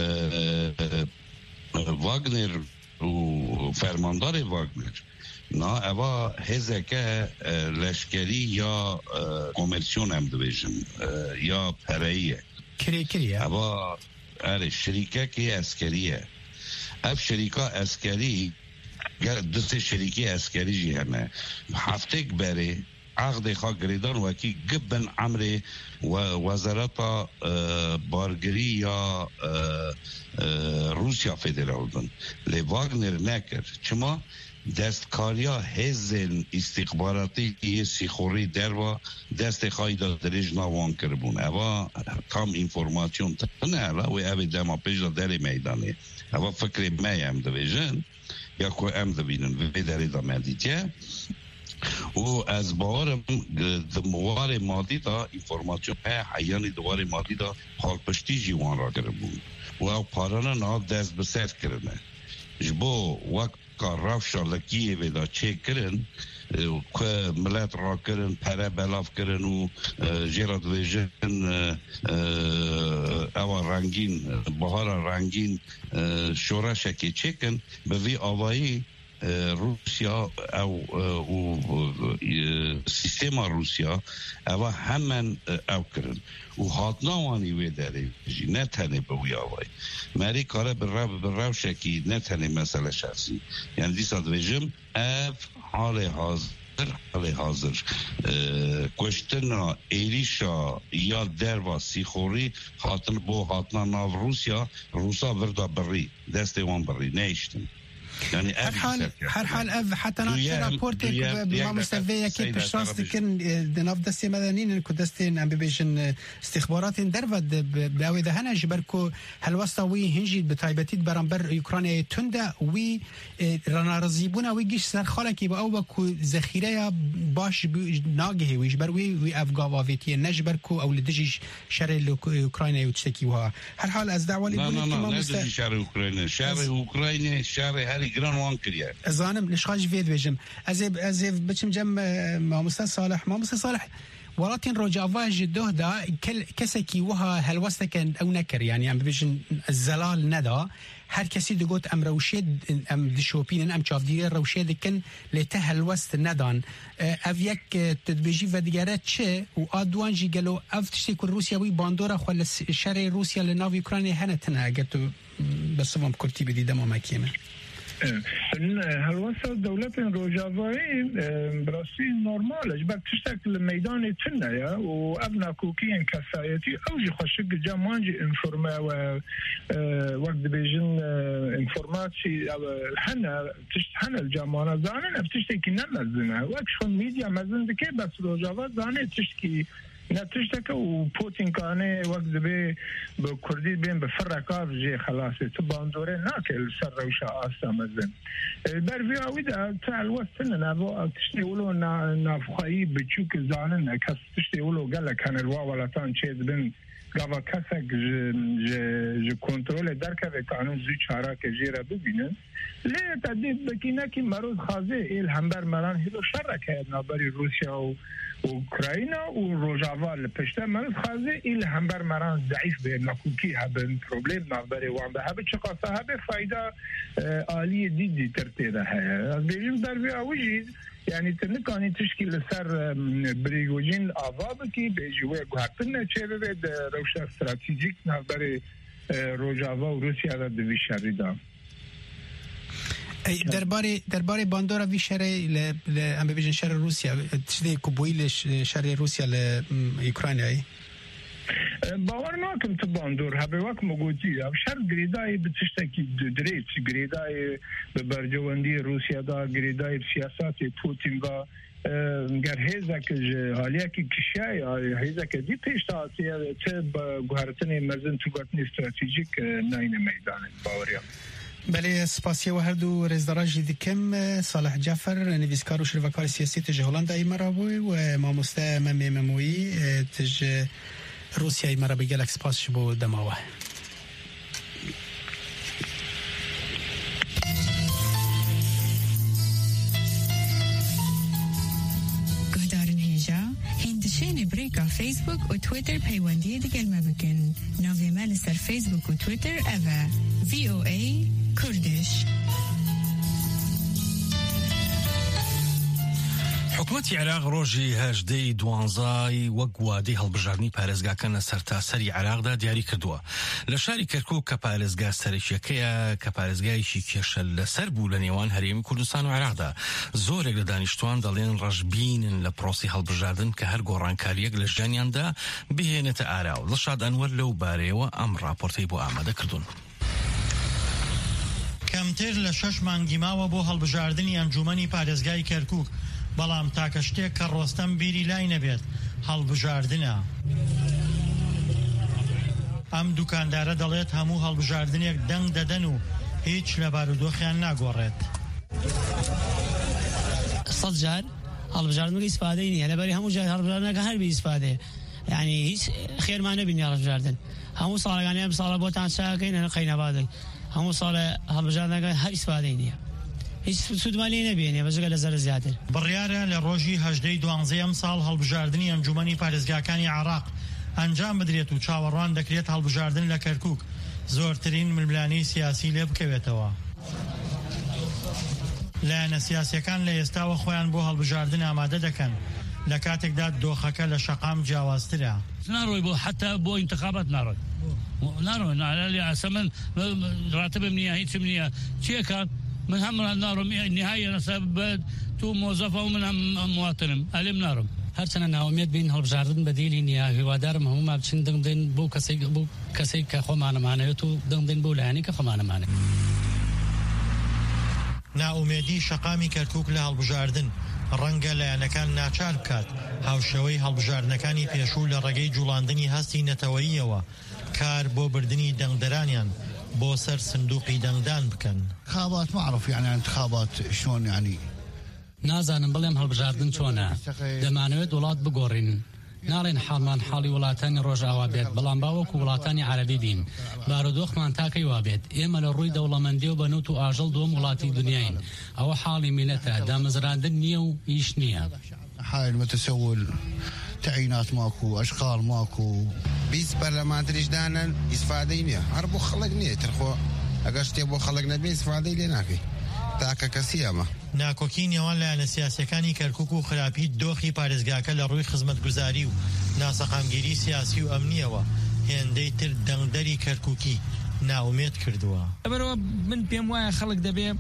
واگنر و فرماندار واگنر نه اوا هزکه لشکری یا کمرسیون هم دویژن یا پرهیه کریه اوا شریکه که اسکریه اف شریکا اسکری دست شریکی اسکری جی همه هفته بره عقد خواه گریدان وکی گبن عمر وزارت بارگری یا روسیا فدرال دن لی واگنر نکر چما دستکاریا هزن استخباراتی یه سیخوری در و دست خواهی درج نوان کربون اوا تام انفورماسیون تنه علا و اوی دما پیش در میدانه اوا فکر می هم دویجن یا که هم دوینن و داری دا مدیتیه و از باورم دوار مادی دا انفورماسیون حیانی دوار مادی دا حال پشتی جیوان را کربون و او پارانه نا دست بسر کرنه جبو وقت رف شارلکیه ویدا چه کرن که ملت را کرن پره بلاف کرن و جیراد ویژن او رنگین بهار رنگین شورش که چه کن به وی آوایی روسیا او سیستم روسیا او همن او کرن و هاتناوانی وی داره نه تنه به وی آوای مری کاره به رو شکی نه تنه مسئله شخصی یعنی دیسا دویجم اف حال حاضر کشتن ایریشا یا دروا سیخوری هاتن بو هاتنا ناو روسا وردا بری دست وان بری نیشتن يعني هر حال حتى نحن رابورتك بما مستوى كي بشراس كن دناف دستي مدنيين كو دستين ام بيجن استخبارات درود باوي دهنا جبركو هلوستاوي هنجي بتايبتيت برامبر اوكرانيا توندا وي رانارزيبونا وي جيش سر خالكي با او كو ذخيره باش ناگه وي جبروي افغاوافيتي نجبركو او لدجيش شر اوكرانيا وتشتكي وها هر حال از دعوه لا شر اوكرانيا شر گران وان کریه زانم نشخاج فيد بجم از بچم جم ماموستا صالح ولاتين روجافا جدوه دا كسكي وها هلوستكن او نكر يعني ام بيجن الزلال ندا هر کسی دگوت ام روشید ام دشوپین ام چافدیر روشید کن لته هلوست ندان اف یک تدبیجی و دیگره چه و آدوان جی گلو اف تشتی که روسیا وی باندورا خول شر روسیا لناو اوکراینی هنتنه اگر تو بسوام کرتی بدیده ما مکیمه هلوسا دولت روجاوایی براستی نورمالش بعد تشتک لمیدان تنه یا و ابنا کوکین کسایتی اوجی خوشک جمانجی انفورما و وقت بیجن انفورماتی هنه الجمانه زانن افتشتی که نمزنه وقت شون میدیا مزن دکه بس روجاوا زانه تشتی نتیجه و پوتین کانه وقت به کردی بین به فرقاف جه خلاصه تو باندوره ناکل سر روشا آسامزن در ویاوی دا تعال وستن نبو تشتی اولو نافخایی بچوک زانن کس تشتی اولو گله کن الوا ولاتان چیز بین گاوا کسک جه کنترول درکه و کانون زی چارا که جیره ببینن لی تدید بکینه که مروز خازه ایل همبر مران هیلو شرکه نابری روسیا و اوکراينا وروجافا لپشته من خازه ایل همبر مران ضعیف به نکوکی هبن پروبلم نابری وان به هبه چقاسه هبه فایده عالی دیدی ترتیده هیا از بیریم در بی آویجید یعنی تنکانی تشکیل سر بریگوجین آوا بکی بیجوه گوهرتن نچه ببه روش استراتیجیک نابری روجافا و روسیا دا دوی شری دا درباره باندورا وی شهر ام ببیجن شهر روسیا چه کوبویل شهر روسیا ل اوکراینای باور ناکم تو باندور هبه وقت موجودی اب شر گریدای بتشتکی دریت گریدای به برجواندی روسیا دا گریدای سیاست پوتین و گر هیزا که حالیه که کشیای هیزا که دی پیشتاتی چه گوهرتن مزن تو گوهرتن استراتیجیک ناین میدان باوریم. بله سپاسی و هر دو رزدراج دیکم صالح جعفر نویسکار و شروکار سیاسی تج هلندای مرابوی و ماموسته مموی تج روسیای مرابی گلک سپاس شبو دماوه. هندشين بريكا فيسبوك وتويتر بيواندية دقل ما بكن نافي مالسر فيسبوك وتويتر أفا VOA كردش. حکوومەتی عێراق ڕۆژی هەژدەی دوانزای وەک وادەی هەڵبژاردننی پارێزگاکە لە سەرتاسەری عێراقدا دیاری کردووە لە شاری کەرکووک کە پارێزگا سەرەکیەکەیە کە پارێزگایەکی کێشە لەسەر بوو لە نێوان هەرێمی کوردستان و عێراقدا زۆرێک لە دانیشتوان دەڵێن ڕەشبینن لە پرۆسی هەڵبژاردن کە هەر گۆڕانکاریەک لە ژیانیاندا بهێنێتە ئاراو. دڵشاد ئەنوەر لەو بارەیەوە ئەم ڕاپۆرتەی بۆ ئامادە کردوون. کەمتر لە 6 مانگی ماوە بۆ هەڵبژاردننی ئەنجومەنی پارێزگای کەرکووک بەڵام تاکە شتێک کە ڕۆستەم بیری لای نەبێت هەڵبژاردنە. ئەم دوکاندارە دەڵێت هەموو هەڵبژاردنێک دەنگ دەدەن و هیچ لە بارودۆخیان ناگۆڕێت. 100 جار هەڵبژاردنەکە ئیسفادەی نییە لەبەری هەموو جار هەڵبژاردنەکە هەر بە ئیسفادەیە یعنی هیچ خێرمان نەبینی هەڵبژاردن هەموو ساڵەکانی ئەم ساڵە بۆتان چاکەین قەینەبادەی هەموو ساڵە هەڵبژاردنەکە هەر ئیسفادەی نییە هیچ سوودمانی نەبێنێ بەجگە لە زەرە زیاتر. بڕیارە لە ڕۆژی هەژدەی دوانزەی ئەم ساڵ هەڵبژاردننی ئەنجومەنی پارێزگاکانی عێراق ئەنجام بدرێت و چاوەڕوان دەکرێت هەڵبژاردن لە کەرکووک زۆرترین ململانەی سیاسی لێ بکەوێتەوە. لایەنە سیاسیەکان لە ئێستاوە خۆیان بۆ هەڵبژاردن ئامادە دەکەن لە کاتێکدا دۆخەکە لە شەقام جیاوازترە. ناڕۆی بۆ حتا بۆ ئینتخابات ناڕۆی ناڕۆی ئاسەمن ڕاتبم نییە هیچم نییە چیەکات من هم نارم نهایه نسبت تو موظفه و من هم مواطنم علم نارم هرچند ناامید بین هەڵبژاردن بەدیلی نییە هیوادارم هەموو بچین دەنگدەین بۆ کەسێک کە خۆمانەمانەوێت و دەنگدەین بۆ لایەنی کە خۆمانەمانێت. ناومێدی شەقامی کەرکووک لە هەڵبژاردن ڕەنگە لایەنەکان ناچار بکات هاوشەوەی هەڵبژاردنەکانی پێشوو لە ڕێگەی جوڵاندنی هەستی نەتەوەییەوە کار بۆ بردننی دەنگدەرانیان بۆ سەر سندوقی دەنگدان بکەن. انتخابات معروف يعني انتخابات شلون يعني نازانم بڵێم هەڵبژاردن چۆنە دەمانەوێت وڵات بگۆڕین ناڵێن حاڵمان حاڵی وڵاتانی ڕۆژاوا بێت بەڵام باوەکو وڵاتانی عەرەبی بین بارودۆخمان تاکەی وا بێت ئێمە لە ڕووی دەوڵەمەندی و بەنووت و ئاژەڵ دووەم وڵاتی دنیاین ئەوە حاڵی میلەتە دامەزراندن نییە و ئیش نییە. حال متسول تعيينات ماكو اشغال ماكو بيس برلمانتريش دانا استفادة نية عربو خلق نية ترخو اگرشتي بو خلق نبي استفادة لناكي تاكا كسيامة. ناکۆکی نێوان لایەنە سیاسیەکانی کەرکووک و خراپی دۆخی پارێزگاکە لە ڕووی خزمەتگوزاری و ناسەقامگیری سیاسی و ئەمنیەوە هێندەی تر دەنگدەری کەرکووکی ناومێت کردووە. بەرەوە من پێم وایە خەڵک دەبێ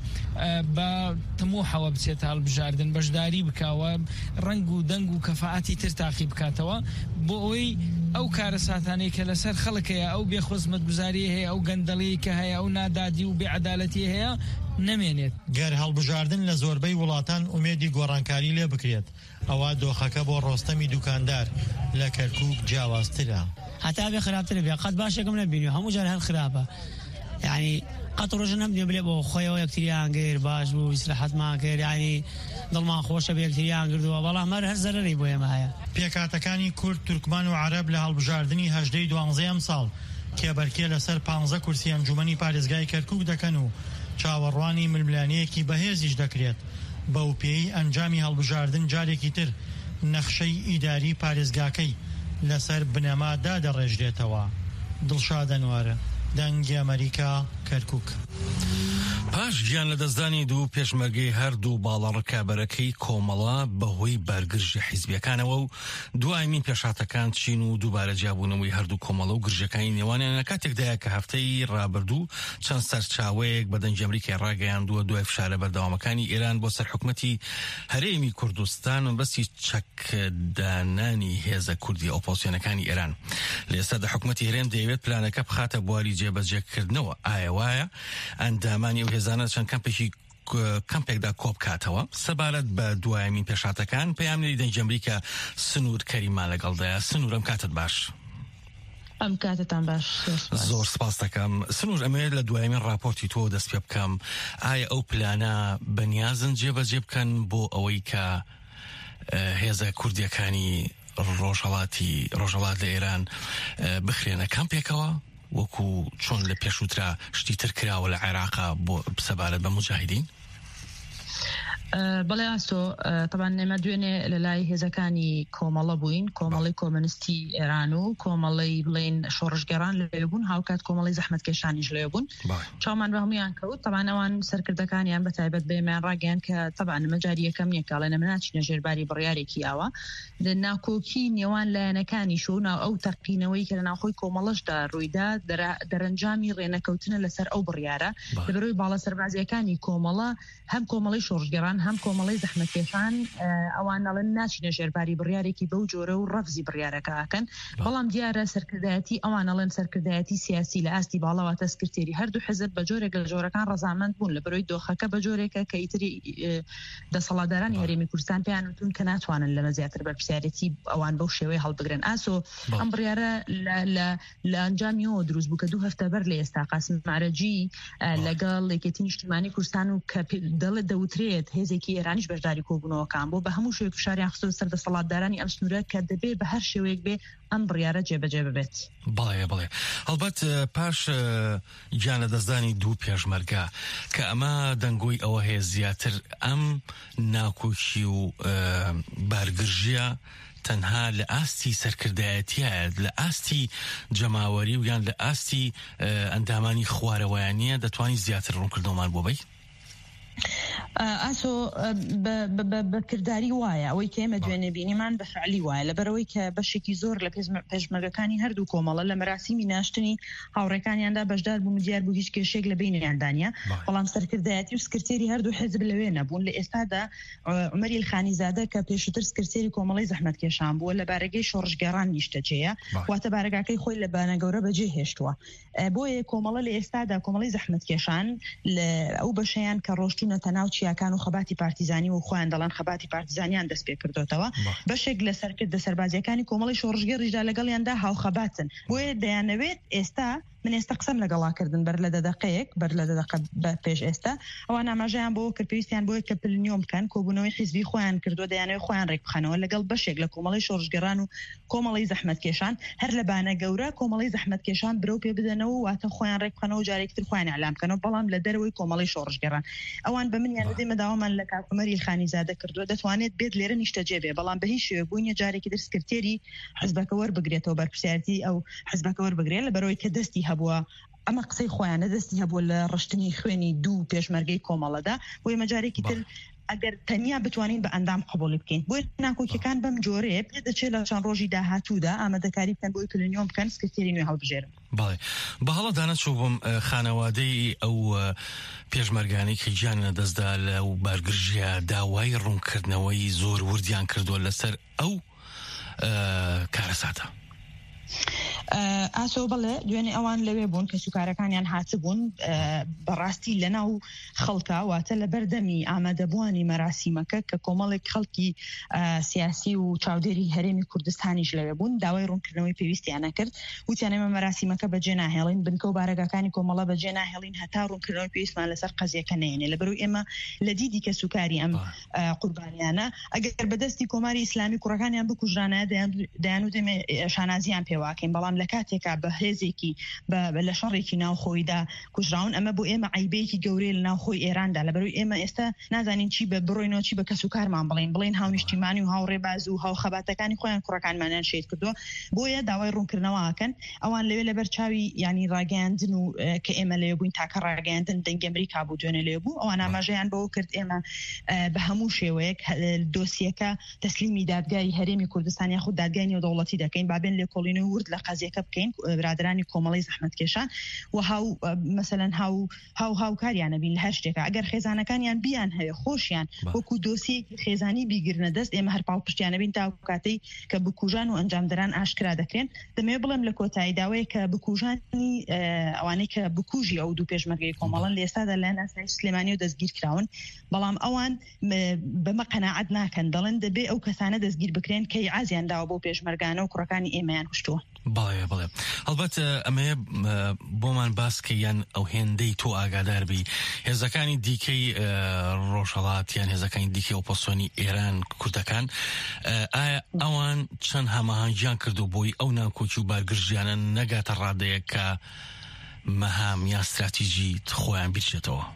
بە تەمۆحەوە بچێت هەڵبژاردن بەشداری بکاوە ڕنگ و دەنگ و کەفاعەتی تر تاقی بکاتەوە بۆ ئەوەی ئەو کارە ساتانەی کە لەسەر خەڵکەیە ئەو بێخزمەتگوزاری هەیە ئەو گەندەڵەیە کە هەیە ئەو نادادی و بێعەدالەتی هەیە نەمێنێت. گەر هەڵبژاردن لە زۆربەی وڵاتان ئومێدی گۆڕانکاری لێ بکرێت ئەوە دۆخەکە بۆ ڕۆستەمی دوکاندار لە کەرکووک جیاوازترە. هەتا بێ خراپتر بێ قەت باشێکم نەبینی هەموو جار هەر خراپە یعنی قەت ڕۆژە نەمدێ بلێ بۆ خۆیەوە یەکتریان گر باش بوو ئیسلاحەتمان کرد یعنی دڵمان خۆشە بە یەکتریان کردووە بەڵام هەر زەرەری بۆ ئێمە هەیە. پێکاتەکانی کورد تورکمان و عەرەب لە هەڵبژاردننی هەژدەی دوانزەی ئەم ساڵ کێبەرکێ لەسەر 15 کورسی ئەنجومەنی پارێزگای کەرکووک دەکەن و چاوەڕوانی ململانەیەکی بەهێزیش دەکرێت بەو پێی ئەنجامی هەڵبژاردن جارێکی تر نەخشەی ئیداری پارێزگاکەی لەسەر بنەمادا دەڕێژرێتەوە. دڵشاد ئەنوارە دەنگی ئەمریکا کەرکووک. پاش گیان لە دەستدانی دوو پێشمەرگەی هەردوو باڵەڕکابەرەکەی کۆمەڵە بەهۆی بەرگرژی حیزبیەکانەوە و دوایمین پێشاتەکان چین و دووبارە جیابوونەوەی هەردوو کۆمەڵە و گرژەکانی نێوانیان لە کاتێکدایە کە هەفتەی ڕابردوو چەند سەرچاوەیەک بە دەنگی ئەمریکای ڕاگەیاندووە دوای فشارە بەردەوامەکانی ئێران بۆ سەر حکومەتی هەرێمی کوردستان و بەستی چەکدانانی هێزە کوردی ئۆپۆزیسیۆنەکانی ئێران. لە ئێستادا حکومەتی هەرێم دەیەوێت پلانەکە بخاتە بواری جێبەجێکردنەوە. ئایا وایە ئەندامانی ئەو هێزانە چەند کەمپێکدا کۆبکاتەوە سەبارەت بە دوایمین پێشاتەکان؟ پەیامنەری دەنگی ئەمریکا سنوور کەریمان لەگەڵدایە. سنوور ئەم کاتت باش. ئەم کاتتان باش. زۆر سپاس دەکەم. سنوور ئەمەوێت لە دوایمین راپۆرتی تۆ دەست پێ بکەم. ئایا ئەو پلانە بەنیازن جێبەجێ بکەن بۆ ئەوەی کە هێزە کوردیەکانی ڕۆژهەڵات لە ئێران بخرێنە کەمپێکەوە وەکو چۆن لە پێشووترا شتی تر کراوە لە عێراقا بۆ سەبارەت بە مجاهیدین؟ بەڵێ ئاسۆ طبعا ئێمە دوێنێ لە لای هێزەکانی کۆمەڵە بووین، کۆمەڵی کۆمەنیستی ئێران و کۆمەڵی بڵین شۆڕژگەران لەوێ بوون، هاوکات کۆمەڵی زەحمەتکێشانیش لەوێ بوون. چاومان بە هەمویان کەوت. طبعا ئەوان سەرکردەکانیان بەتایبەت بێمیان ڕاگەیان کە طبعا ئەمە جاری یەکەم نییە کە لەنە ناچینە ژێرباری بڕیارێکی ئاوە لە ناکۆکی نێوان لایەنەکانیش و ئەو تەقینەوەی کە لە ناوخۆی کۆمەڵەشدا ڕوویدا دەرەنجامی ڕێنەکەوتنە لەسەر ئەو بڕیارە لەبەرەوەی باڵە سەربازیەکانی کۆمەڵە هەم کۆمەڵی شۆڕژگەران هەم کۆمەڵی زەحمەتکێشان ئەوان نەڵێن ناچینە ژێرباری بڕیارێکی بەو جۆرە و ڕەفزی بڕیارەکە ئاکەن. بەڵام دیارە سەرکردایەتی ئەوان نەڵێن سەرکردایەتی سیاسی لە ئاستی باڵاواتە سکرتێری هەردوو حزب بە جۆرێک لە جۆرەکان ڕەزامەند بوون لەبەرەوەی دۆخەکە بە جۆرێکە کە ئیتری دەسەڵاتدارانی هەرێمی کوردستان پێیان وتون کە ناتوانن لەمە زیاتر بەرپرسیارەتی ئەوان بەو شێوەیە هەڵبگرن. ئاسۆ ئەم بڕیارە لە ئەنجامیەوە دروست بوو کە 2 هەفتە بەر لە ئێستا قاسم مارەجی لەگەڵ یەکێتی نیشتیمانی کوردستان و کە دەڵێت دەوترێت هێزێکی ئێرانیش بەشداری کۆبوونەوەکان بۆ بە هەموو شوێک فشاریان خستۆ سەر دەسەڵاتدارانی ئەم سنوورە کە دەبێت بە هەر شێوەیەک بێ ئەم بڕیارە جێبەجێ ببێت. بەڵێ هەڵبەت پاش گیانە دەستدانی دوو پێشمەرگە کە ئەمە دەنگۆی ئەوە هەیە زیاتر ئەم ناکۆکی و بارگرژیە تەنها لە ئاستی سەرکردایەتیە، لە ئاستی جەماوەری و یان لە ئاستی ئەندامانی خوارەوەیانیە دەتوانی زیاتر ڕوونکردنەوەمان بۆ بی؟ ئاسۆ بەکردداری وایە ئەوەی کە ئێمە دوێنێ بینیمان بە فعلی وایە لەبەرەوەی کە بەشێکی زۆر لە پێشمەرگەکانی هەردوو کۆمەڵە لە مەراسیمی ناشتنی هاوڕێکانیاندا بەشدار بوون دیار بوو هیچ کێشێک لە بینیاندانە. بەڵام سەرکردایەتی و سکرتێری هەردوو حزب لەوێ نەبوون. لە ئێستادا عومەری الخانیزادە کە پێشووتر سکرتێری کۆمەڵی زەحمەتکێشان بووە لە بارگەی شۆڕژگەران نیشتەجێیە واتە بارگاکەی خۆی لە بانەگەورە بەجێ هێشتووە. بۆیە کۆمەڵە لە ئێستادا کۆمەڵی زەحمەتکێشان ئەو بەشەیان کە ڕۆشتونەتە ناو چیاکان و خەباتی پارتیزانی و خۆیان دەڵێن خەباتی پارتیزانیان دەست پێ کردوتەوە بەشێک لە سەرکردە سەربازیەکانی کۆمەڵی شۆڕژگەریشدا لەگەڵیاندا هاوخەباتن. بۆیە دەیانەوێت ئێستا من ئێستا قسەم لەگەڵاکردن بەر لە دەدەقەیەک بەر لە دەدەقە پێش ئێستا ئەوان ئاماژەیان بۆ کرد پێویستیان بۆیە کە پلنیۆم بکەن کۆبوونەوەی حیزبی خۆیان کردووە دەیانەوێت خۆیان ڕێک بخەنەوە لەگەڵ بەشێک لە کۆمەڵی شۆڕژگەران و کۆمەڵی زەحمەتکێشان هەر لە بانە گەورە کۆمەڵی زەحمەتکێشان برەو پێ بدەنەوە واتە خۆیان ڕێک بخەنەوە جارێکتر خۆیان ئەعلام بکەنەوە. بەڵام لە دەرەوەی کۆمەڵی شۆڕژگەران ئەوان بە منیان دەدەمە داوامان لە کاکومەری خانیزادە کردووە دەتوانێت بێت لێرە نیشتەجێ بێ بەڵام بە هیچ شێوە بوونیە جارێکی در سکرتێری حزبەکە وەربگرێتەوە بەرپرسیارەتی ئەو حزبەکە وەربگرێت لەبەرەوەی کە دەستی هەبووە ئەمە قسەی خۆیانە دەستی هەبووە لە ڕشتنی خوێنی دوو پێشمەرگەی کۆمەڵەدا بۆی مەجارێکی تر ئەگەر تەنیا بتوانین بە ئەندام قبولی بکەین. بۆی ناکۆکیەکان بەم جۆرەیە پێ دەچێت لە چەند ڕۆژی داهاتوودا ئامادەکاری بکەن بۆی پلنیۆم بکەن سکرتێری نوێ هەڵبژێرن. بەڵێ بە هەڵە دانەچوو بم خانەوادەی ئەو پێشمەرگانەی کە گیانە دەستدا لە و بارگرژیە داوای ڕوونکردنەوەی زۆر وردیان کردووە لەسەر ئەو کارەساتە. ئاسۆ بڵێ دوێنێ ئەوان لەوێ بوون کە سوکارەکانیان هاتبوون بەڕاستی لەناو خەڵکا واتە لە بەردەمی ئامادەبوانی مەراسیمەکە کە کۆمەڵێک خەڵکی سیاسی و چاودێری هەرێمی کوردستانیش لەوێ بوون داوای ڕوونکردنەوەی پێویستیانە کرد وتیان ئێمە مەراسیمەکە بەجێ ناهێڵین بنکە و بارەگاکانی کۆمەڵە بەجێ ناهێڵین هەتا ڕوونکردنەوەی پێویستمان لەسەر قەزیەکە نێنێ لەبەرەوەی ئێمە لە دیدی کە سوکاری ئەم قوربانیانە ئەگەر بەدەستی کۆماری ئیسلامی کوڕەکانیان بکوژرانە دەیان و دەمێ شانازیان پێواکەین بەڵام بەڵام لە کاتێکا بە هێزێکی لە شەڕێکی ناوخۆیدا کوژراون ئەمە بۆ ئێمە عیبەیەکی گەورەی لە ناوخۆی ئێراندا لەبەرەوەی ئێمە ئێستا نازانین چی بە بڕۆینەوە چی بە کەسوکارمان بڵێن هاونیشتیمانی و هاوڕێباز و هاوخەباتەکانی خۆیان کوڕەکانمانیان شێت کردووە بۆیە داوای ڕوونکردنەوەکەن ئەوان لەوێ لەبەر چاوی ینی ڕاگەاندن و کە ئێمە لێ بووین تاکە ڕاگەاندن دەنگی ئەمریکا بوو دوێنێ لێ بوو ئەوان ئاماژەیان بەوە کرد ئێمە بە هەموو شێوەیەک دۆسیەکە تەسلیمی دادگای هەرێمی کوردستان یاخود دادگای نێودەوڵەتی دەکەین بابێن لێ کۆڵینەوەی ورد لە قەزیەکە بکەین برادرانی کۆمەڵی زەحمەتکێشان و مثلا هاوکاریانە بین لە هەر شتێکە ئەگەر خێزانەکانیان بیان هەیە خۆشیان وەکو دۆسیەکی خێزانی بیگرنە دەست ئێمە هەر پاڵ پشتیانە بین تا کاتەی کە بکوژان و ئەنجامدەران ئاشکرا دەکرێن دەمەوێت بڵێم لە کۆتایی داوای کە بکوژانی ئەوانەی کە بکوژی ئەو دوو پێشمەرگەی کۆمەڵن لە ئێستادا لە ناسای سلێمانی و دەستگیر کراون بەڵام ئەوان بەمە قەناعەت ناکەن دەڵێن دەبێ ئەو کەسانە دەستگیر بکرێن کە عازیان داوە بۆ پێشمەرگانە و کوڕەکانی ئێمەیان کوشتووە. بەڵێ هەڵبەت ئەمەیە بۆمان باسکەیان ئەو هێندەی تۆ ئاگادار بی هێزەکانی دیکەی ڕۆژهەڵات یان هێزەکانی دیکەی ئۆپۆسیۆنی ئێران کوردەکان ئایا ئەوان چەند هەماهەنگیان کردو بۆی ئەو ناوکۆکی و بارگرژیانە نەگاتە ڕادەیە کە مەهام یا استراتیژی خۆیان بیرچێتەوە؟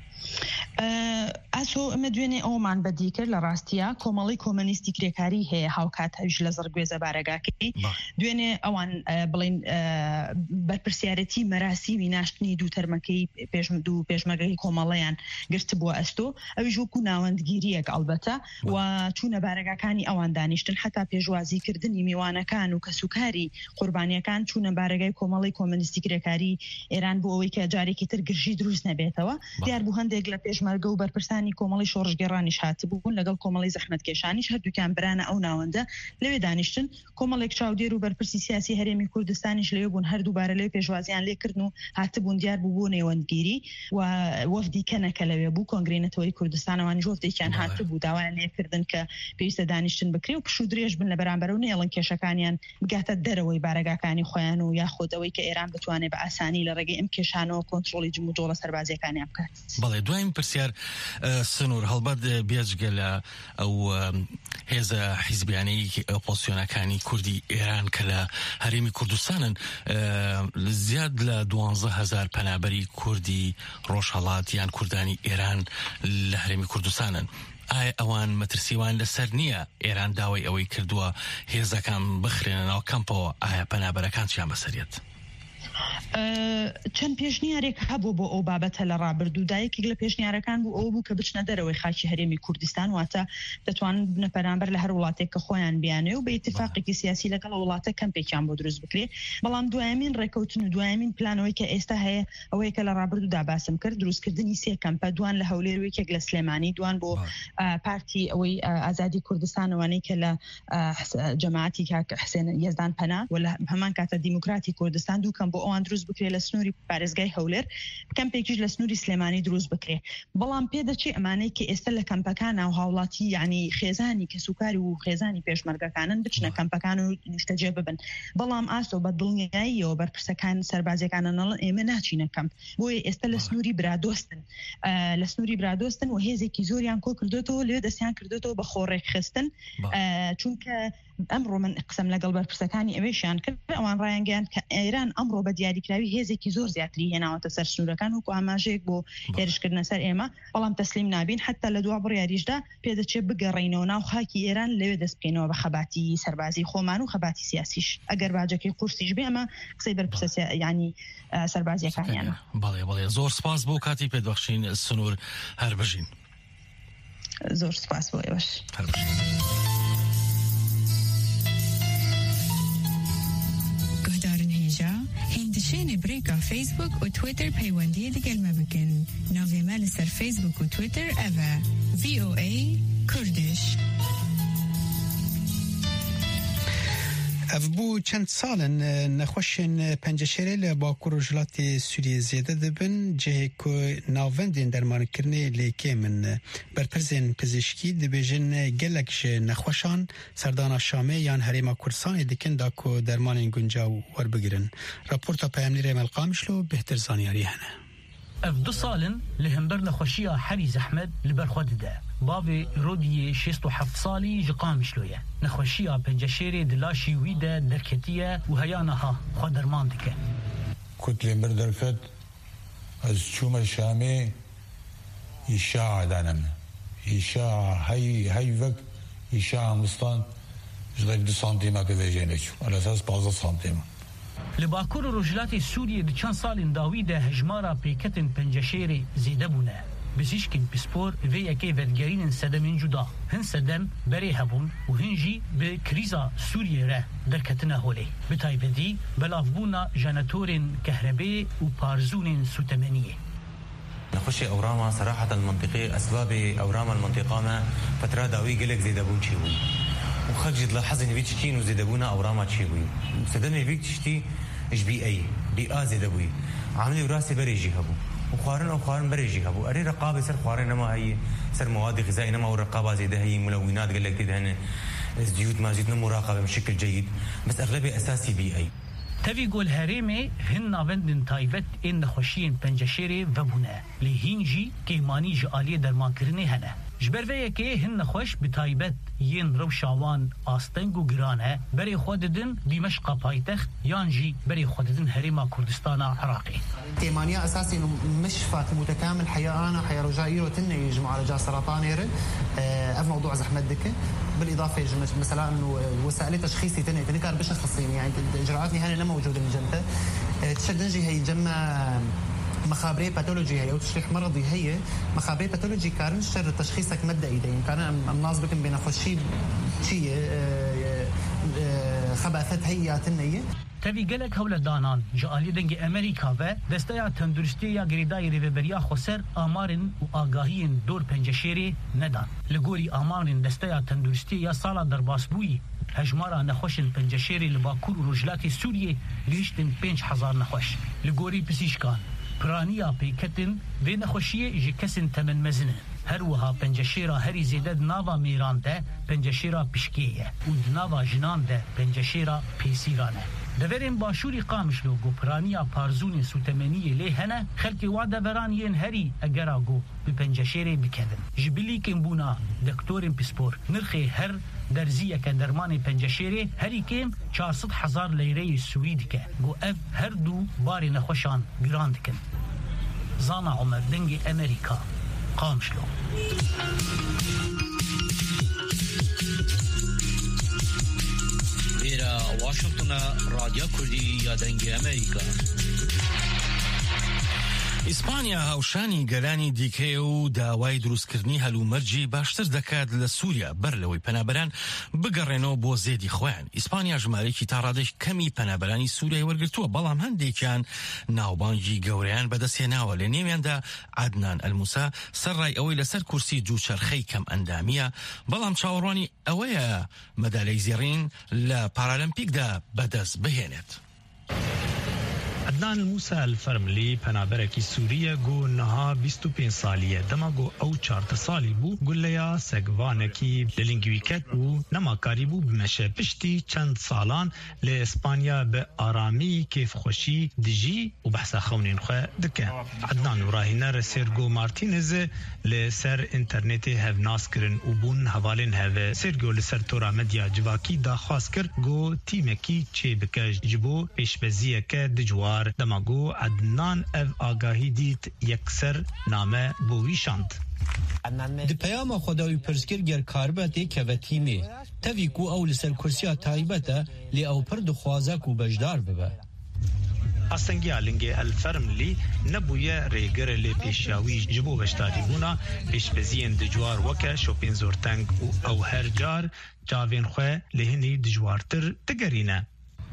ئاسۆ ئەمە دوێنێ ئەومان بەدی کرد لە ڕاستیە کۆمەڵی کۆمەنیستی کرێکاری هەیە هاوکات هەویش لە زەرگوێزە بارەگاکەی دوێنێ ئەوان بڵین بەرپرسیارەتی مەراسیمی ناشتنی دوو تەرمەکەی دوو پێشمەرگەی کۆمەڵەیان گرت بووە ئەستۆ ئەویش وەکو ناوەندگیریەک ئەڵبەتە و چوونە بارەگاکانی ئەوان دانیشتن حتا پێشوازیکردنی میوانەکان و کەسوکاری قوربانیەکان چوونە بارەگای کۆمەڵی کۆمەنیستی کرێکاری ئێران بۆ ئەوەی کە جارێکی تر گرژی دروست نەبێتەوە دیار بوو هەندێک لە پێشمەرگە و بەرپرسانی کۆمەڵی شۆڕژگەڕانیش هاتبوون لەگەڵ کۆمەڵی زەحمەتکێشانیش هەردووکیان برانە ئەو ناوەندە لەوێ دانیشتن کۆمەڵێک چاودێر و بەرپرسی سیاسی هەرێمی کوردستانیش لەوێ بوون هەردووبارە لەوێ پێشوازیان لێکردن و هاتبوون دیار بوو بۆ نێوەندگیری و وەفدی کەنەکە لەوێ بوو کۆنگرەی نەتەوەی کوردستانەوانی وەفدێکیان هاتبوو داوایان لێکردن کە پێویستە دانیشتن بکرێ و پشوو درێژ بن لە بەرامبەر و نێڵن کێشەکانیان بگاتە دەرەوەی بارەگاکانی خۆیان و یاخۆدەوەی کە ئێران بتوانێت بە ئاسانی لە ڕێگەی ئەم کێشانەوە کۆنتڕۆلی جم و جۆڵە سەربازیەکانیان بکات. بەڵێ دوایین پرسیار سنوور هەڵبەت بێجگە لە ئەو هێزە حیزبیانەی ئۆپۆسیۆنەکانی کوردی ئێران کە لە هەرێمی کوردستانن زیاد لە 12,000 پەنابەری کوردی ڕۆژهەڵات یان کوردانی ئێران لە هەرێمی کوردستانن. ئایا ئەوان مەترسیوان لەسەر نییە ئێران داوای ئەوەی کردووە هێزەکان بخرێنەوە کەمپەوە ئایا پەنابەرەکان چیان بەسەریێت؟ چەند پێشنیارێک هەبوو بۆ ئەو بابەتە لە ڕابردوودایەکی لە پێشنیارەکان بوو ئەو بوو کە بچنە دەرەوەی خاکی هەرێمی کوردستان واتە دەتوانن بنە پەرامبەر لە هەر وڵاتێک کە خۆیان بیانێ و بە ئیتفاقێکی سیاسی لەگەڵ وڵاتە کەمپێکیان بۆ دروست بکرێ بەڵام دوایمین ڕێکەوتن و دوایمین پلانەوەی کە ئێستا هەیە ئەوەیە کە لە ڕابردوودا باسم کرد دروستکردنی سێ کەمپە دوان لە هەولێروێکێک لە سلێمانی دوان بۆ پارتی ئەوەی ئازادی کوردستانەوەی کە لە جەماعەتی کاک حسێن یەزدان پەنا و لە هەمان کاتە دیموکراتی کوردستان دوو کەم بۆ ئەوان دروست بکرێ لە سنووری پارێزگای هەولێر کەمپێکیش لە سنووری سلێمانی دروست بکرێ بەڵام پێدەچێ ئەمانەی کە ئێستا لە کەمپەکان و هاوڵاتی یعنی خێزانی کەسوکاری و خێزانی پێشمەرگەکانن بچنە کەمپەکان و نیشتەجێ ببن بەڵام ئاسۆ بە دڵنیاییەوە بەرپرسەکان سەربازیەکانە نەڵن ئێمە ناچینە کەمپ بۆیە ئێستا لە سنووری برادۆستن و هێزێکی زۆریان کۆ کردوێتەوە لێ دەستیان کردوێتەوە بە خۆڕێک خستن چونکە ئەمڕۆ من قسم لەگەڵ بەرپرسەکانی ئەوێشیان کرد ئەوان ڕایانگەیان کە ئێران ئەمڕۆ بە دیاریکراوی هێزێکی زۆر زیاتری هێناوەتە سەر سنوورەکان وەکو ئاماژەیەک بۆ هێرشکردنە سەر ئێمە بەڵام تەسلیم نابین حتا لە دوا بڕیاریشدا پێدەچێت بگەڕینەوە ناو خاکی ئێران لەوێ دەست بکەینەوە بە خەباتی سەربازی خۆمان و خەباتی سیاسیش ئەگەر باجەکەی قورسیش بێ ئەمە قسەی بەرپرسە ینی سەربازیەکانیانە. بەڵێ زۆر سپاس بۆ کاتی پێدبەخشین سنوور هەربژین. زۆر سپاس بۆ ئێوەش. هندشين بريكا فيسبوك و تويتر پەیوەندی دەگەلمە بکەن ناوێمە لەسەر فیسبوک و تویتر ئەڤە VOA کوردش. ئەف بوو چەند ساڵن نەخۆشین پەنجەشێرە لە باکوور و ژڵاتی سووریە زێدە دەبن جەهێک و ناوەندێن دەرمانکردنێ لێکێ من بەرپرسێن پزیشکی دەبێژن گەلێک نەخۆشان سەردانا شامێ یان هەرێما کوردستانی دکن دا کو دەرمانên گونجاو وەربگرن. راپۆرتا پەیامنی ڕێمەلقامشلۆ بهتر زانیاری هەنە. ئەف 2 ساڵن لە هەمبەر نەخۆشیە حەری زەحمەت لەبەرخوا دەدا باوی رودی 67 سالی جقام شلویه نخوشی پنجشیر دلاشی ویده درکتیه و هیانها خود درمان دکه كتلة مردركت از شوم شامي إشاعة دانمنا إشاعة هاي وقت إشاعة مستان جغيب 2 سانتيما كذا جينيشو على أساس 15 سانتيما لباكور رجلات سوريا دي چند سال داويده هجمارا بيكتن پنجشيري زيده بونه بسيشكن بسبور في يكي ودگرين سدمين جدا هن سدم بري هبون و هنجي بكريزا سوريا را دركتنا هولي بتايبدي بلافبونا جاناتورين كهربي و بارزونين سوتمانية نخش أوراما صراحة المنطقة أسباب أوراما المنطقة ما فترة داوي قلق زي دابون شيوي وخرجت لاحظني بيتش كين وزي دابونا أوراما شيوي سدمي بيك تشتي إش بي أي بي زي دابوي عاملي وراسي بريجي هبو وخوارن بريجي هبو أري رقابة سر خوارن نما هي سر مواد غذائية نما ورقابة زي ده هي ملونات قال لك كده هن زيوت ما زيوت مراقبة بشكل جيد بس أغلبية أساسي بي أي تفي قول هرمي هن ناوندن تايبت إن خوشين پنجشيري وبونه لهينجي كيماني جالية درمان كرني هنه جبروه که هن خوش بتایبت ین روشاوان آستنگ و گرانه بری خوددن دمشق پایتخت یانجی بری خوددن هرما کردستان عراقي تيمانيا اساسي انه مش فات متكامل حيا انا حيا رجائي وتن يجي معالجه سرطاني اف موضوع زحمه دكه بالاضافه مثلا انه وسائل تشخيصي تني كان بش خصيني يعني الاجراءات هنا لا موجوده من جنته تشدنجي هي جمع مخابري باثولوجي هي او تشريح مرضي هي مخابري باثولوجي كان شر تشخيصك مبدئي يعني كان الناس بكم بين خوشي شيء خباثت هي تنيه تبي قالك هولا دانان جالي دنج امريكا و دستيا تندرستيا غريداي ريبريا خسر امارن و آگاهين دور پنجشيري ندان لغوري امارن دستيا تندرستيا سالا درباسبوي هجمارا نخوشن پنجشيري لباكور رجلاتي سوريه ليشتن 5000 نخوش لغوري بسيشكان پرانیا پیکتن و نخوشیه جی کسن تمن مزنه هر وها پنجشیرا هری زیدد ناوا میران ده پنجشیرا پشکیه و ناوا جنان ده پنجشیرا پیسیرانه دورین باشوری قامشلو گو پرانیا پارزون سوتمنیه لیهنه خلکی واده ورانیین هری اگرا گو به پنجشیره بکدن جبلی کن بونا دکتورین پسپور نرخی هر درزیه که درمان پنجشیره هری کم 400,000 لیره سوئید که گو اف هر دو باری نخوشان گراند کن زانا عمر دنگ امریکا قامشلو واشنطن رادیو کردی یا دنگ امریکا ئیسپانیا هاوشانی گەلانی دیکەیە و داوای دروستکردنی هەلومەرجی باشتر دەکات لە سووریا بەر لەوەی پەنابەران بگەڕێنەوە بۆ زێدی خۆیان. ئیسپانیا ژمارەیەکی تا ڕادێک کەمی پەنابەرانی سووریای وەرگرتووە بەڵام هەندێکیان ناوبانگی گەورەیان بەدەستهێناوە لە نێویاندا عەدنان ئەلموسا سەرڕای ئەوەی لەسەر کورسی دووچەرخەی کەم ئەندامیە بەڵام چاوەڕوانی ئەوەیە مەدالەی زێڕین لە پارالمپیکدا بەدەست بهێنێت. عدنان الموسى الفرملي پنابرکی سوریه گو نها 25 سالیه دما گو او 4 سالی بو گلیا سگوانکی للینگویکت و نماکاری بو بمشه پشتی چند سالان لإسپانیا به آرامی کیف خوشی دجی و بحثا خونین خواه دکه. عدنان وراهینر سيرجو مارتينيز لسر انترنت هف ناس کرن و بون حوالین هف سيرجو لسر تورا مدیا جواکی دا خواست کر گو تیمکی چه بکش جبو پیشبزیه که دجوار دماغو عدنان اف آگاهی دیت یکسر نامه بویشاند. د پیام خداوی پرسکر گر کاربته که و تیمی تاوی کو او لسر کرسیا تایبته لی او پر دخوازه کو بجدار ببه. استنگیا لنگه الفرملی نبویه ریگر لی پیشاوی جبو بشتاری بونا پیشبزین دجوار وکه شوپین زورتنگ او هر جار جاوین خواه لهنی دجوارتر تگرینه.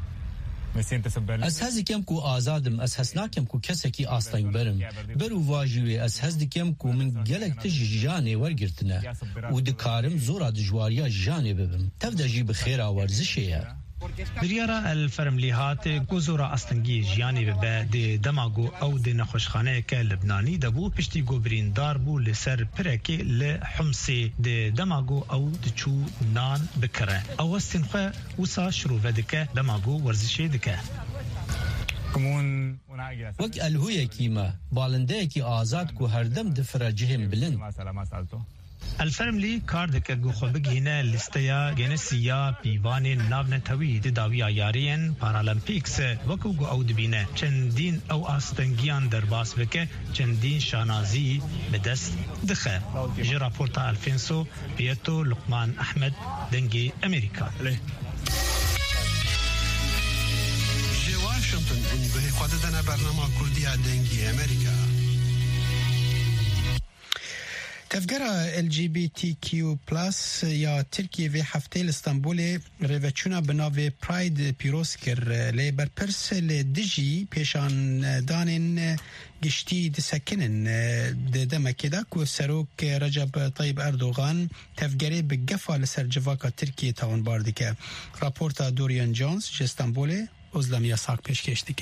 از هز دکم کو آزادم از هز ناکم کو کسی کی آستنگ برم برو واجوی از هز دکم کو من گلک تج جانی ورگرتنه و دکارم زورا دجواریا جانی ببم تفده جی بخیر آورزشه. بریارا الفرملی هات گوزورا استنگی جیانی به د دماغو او د نخوشخانه که لبنانی دبو پشتی گوبرین دار بو لسر پرکی لحمسی د دماغو او د چو نان بکره او استنخه وسا شروع ودکه دماغو ورزشی دکه وک الهویه کیما بالنده کی آزاد کو هردم دفره جهم بلند الفرملی کار دکه گو خو بگینه لیستیا گنسیا پیوان ناونتوی داویا یارین پارالمپیکس وکو گو او دبینه چندین او آستنگیان درباس بکه چندین شانازی بدست دخه جی راپورتا الفینسو بیتو لقمان احمد دنگی امریکا جی واشنطن به خوددن برنامه کردی دنگی امریکا تفجر LGBTQ+ یا ترکیه و هفته استانبول روچونا بناو پراید پیروز کر لی برپرس لدجی پیشان دانن گشتی دسکنن دمکی دا که سروک رجب طیب اردوغان تفجره بگفا لسر جواکا ترکیه تاون باردکه. راپورتا دوریان جونز جه استانبول ازلمی ساق پیش کشتیکه.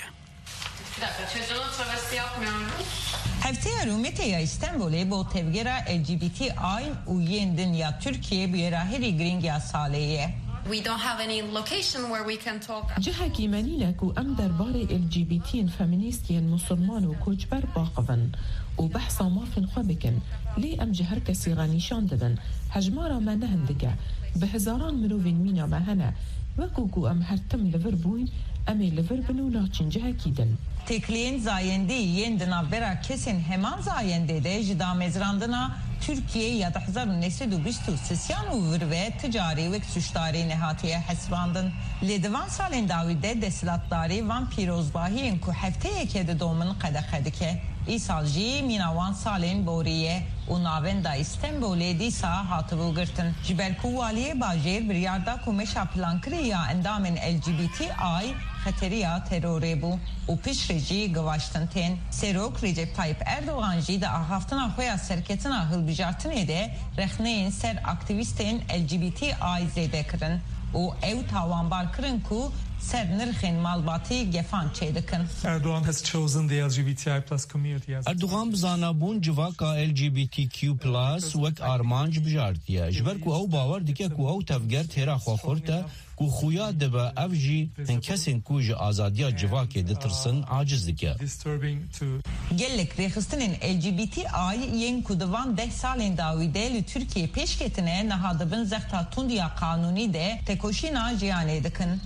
هفته رومتی استانبول با تفجیر LGBTI و ین دنیا ترکیه بیراهری گرینگ سالیه. We don't have any location where we can talk. جهة منيلك وأم دربار LGBT فيمينيستيان مسلمان وكوجبر باقفن وبحثا مافن خوابكن لي أم جهر كسي غانيشان ددن هجمارا ما نهندقع بهزاران مروفين مينا ما هنا وكوكو أم هرتم لفربوين أمي لفربنو ناچن جهة كيدن تکلین زاینده یندنا برا کسین همان زاینده ده جدا مزراندنا Türkiye ya da 1923 و ورve ticari ve suçları nehatiye hesbandın. Ledvan salin davide desilatları van pirozbahiyen ku hefteye kedi doğumun qadaqadike. İsalji minavan salin boriye u navenda İstanbul'e disa hatıbı gırtın. Jibelku valiye bajir bir yarda kumeşa plankriya endamin LGBTI خطریه تروری بو و پیش رجی گواشتن تین سروک رجب طایب اردوغان جی ده آخافتنا خویا سرکتنا هل بجارتنه ده رخنین سر اکتیویستین LGBTI زیده کرن و او تاوانبار کرن کو سر نرخین مالباتی گفان چیدکن. Erdoğan has chosen the LGBTI+ community as Erdoğan bzanabun civaka LGBTQ+ وک armanc بجارتیه جبر کو او باور دکه کو او تفگر تیرا خوخورته کو خویا دبا افجی ان کسین کو ج آزادیا جواکه دترسن عاجز دکه. Gellik rexistinin LGBTI yen kudavan 10 salin davide Türkiye peşketine nahadabın zehta tundiya kanuni de tekoşina ciyane dikin.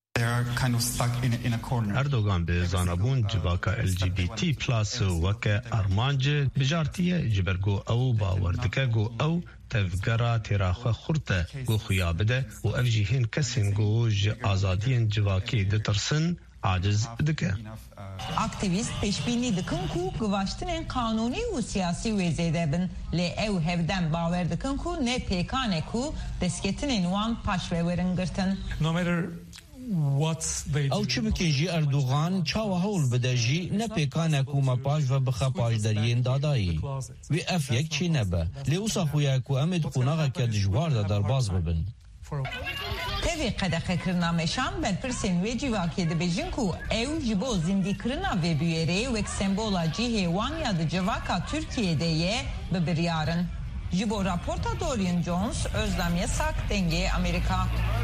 اردوغان به زانبون جواکا LGBT+ وکه ارمانج بجارتیه جبرگو او باوردکه گو او تفگرا تراخه خورته گو خیابده و افجیهن کسین گو آزادین جواکی دترسن عاجز دکه. Aktivist peşbini dikin ku gıvaştının kanuni ve siyasi vezedebin le ev hevden baver dikin ku ne pekane ku desketinin wan paşveverin gırtın. No matter او چه بکیجی اردوغان چاو هول بدجی نه پیکانه کوما پاش و بخا پاش درین دادایی و اف یک چی نبه لیوسا خویا کو امد قوناغا که دجوار دا درباز ببن Tevi qadaqa kirnameşan berpirsin ve civaki de bejin ku ev jibo zindi kirna ve büyere ve sembola cihewan ya da civaka Türkiye'de ye bebiryarın. Jibo raporta Dorian Jones Özlem Yasak Denge Amerika.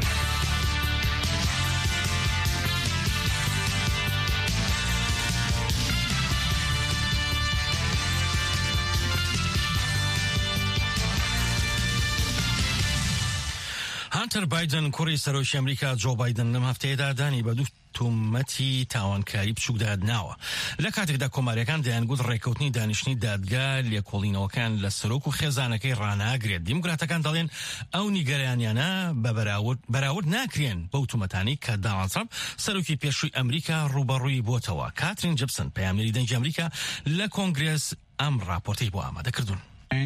هانتر بایدن کوری سروش امریکا جو بایدن لەم هەفتەیەدا دانی بە دوو تومەتی تاوانکاری بچووک دادناوە لە کاتێکدا کۆماریەکان دەیانگوت ڕێکەوتنی دانیشتنی دادگا لێکۆڵینەوەکان لە سەرۆک و خێزانەکەی ڕاناگرێت دیموکراتەکان دەڵێن ئەو نیگەرانیانە بە بەراورد ناکرێن بەو تومەتانی کە دۆناڵد ترامپ سەرۆکی پێشووی ئەمریکا ڕوبەڕووی بۆتەوە. کاترین جیبسن پەیامنەری دەنگی ئەمریکا لە کۆنگرێس ئەم راپۆرتەی بۆ ئامادەکردوون.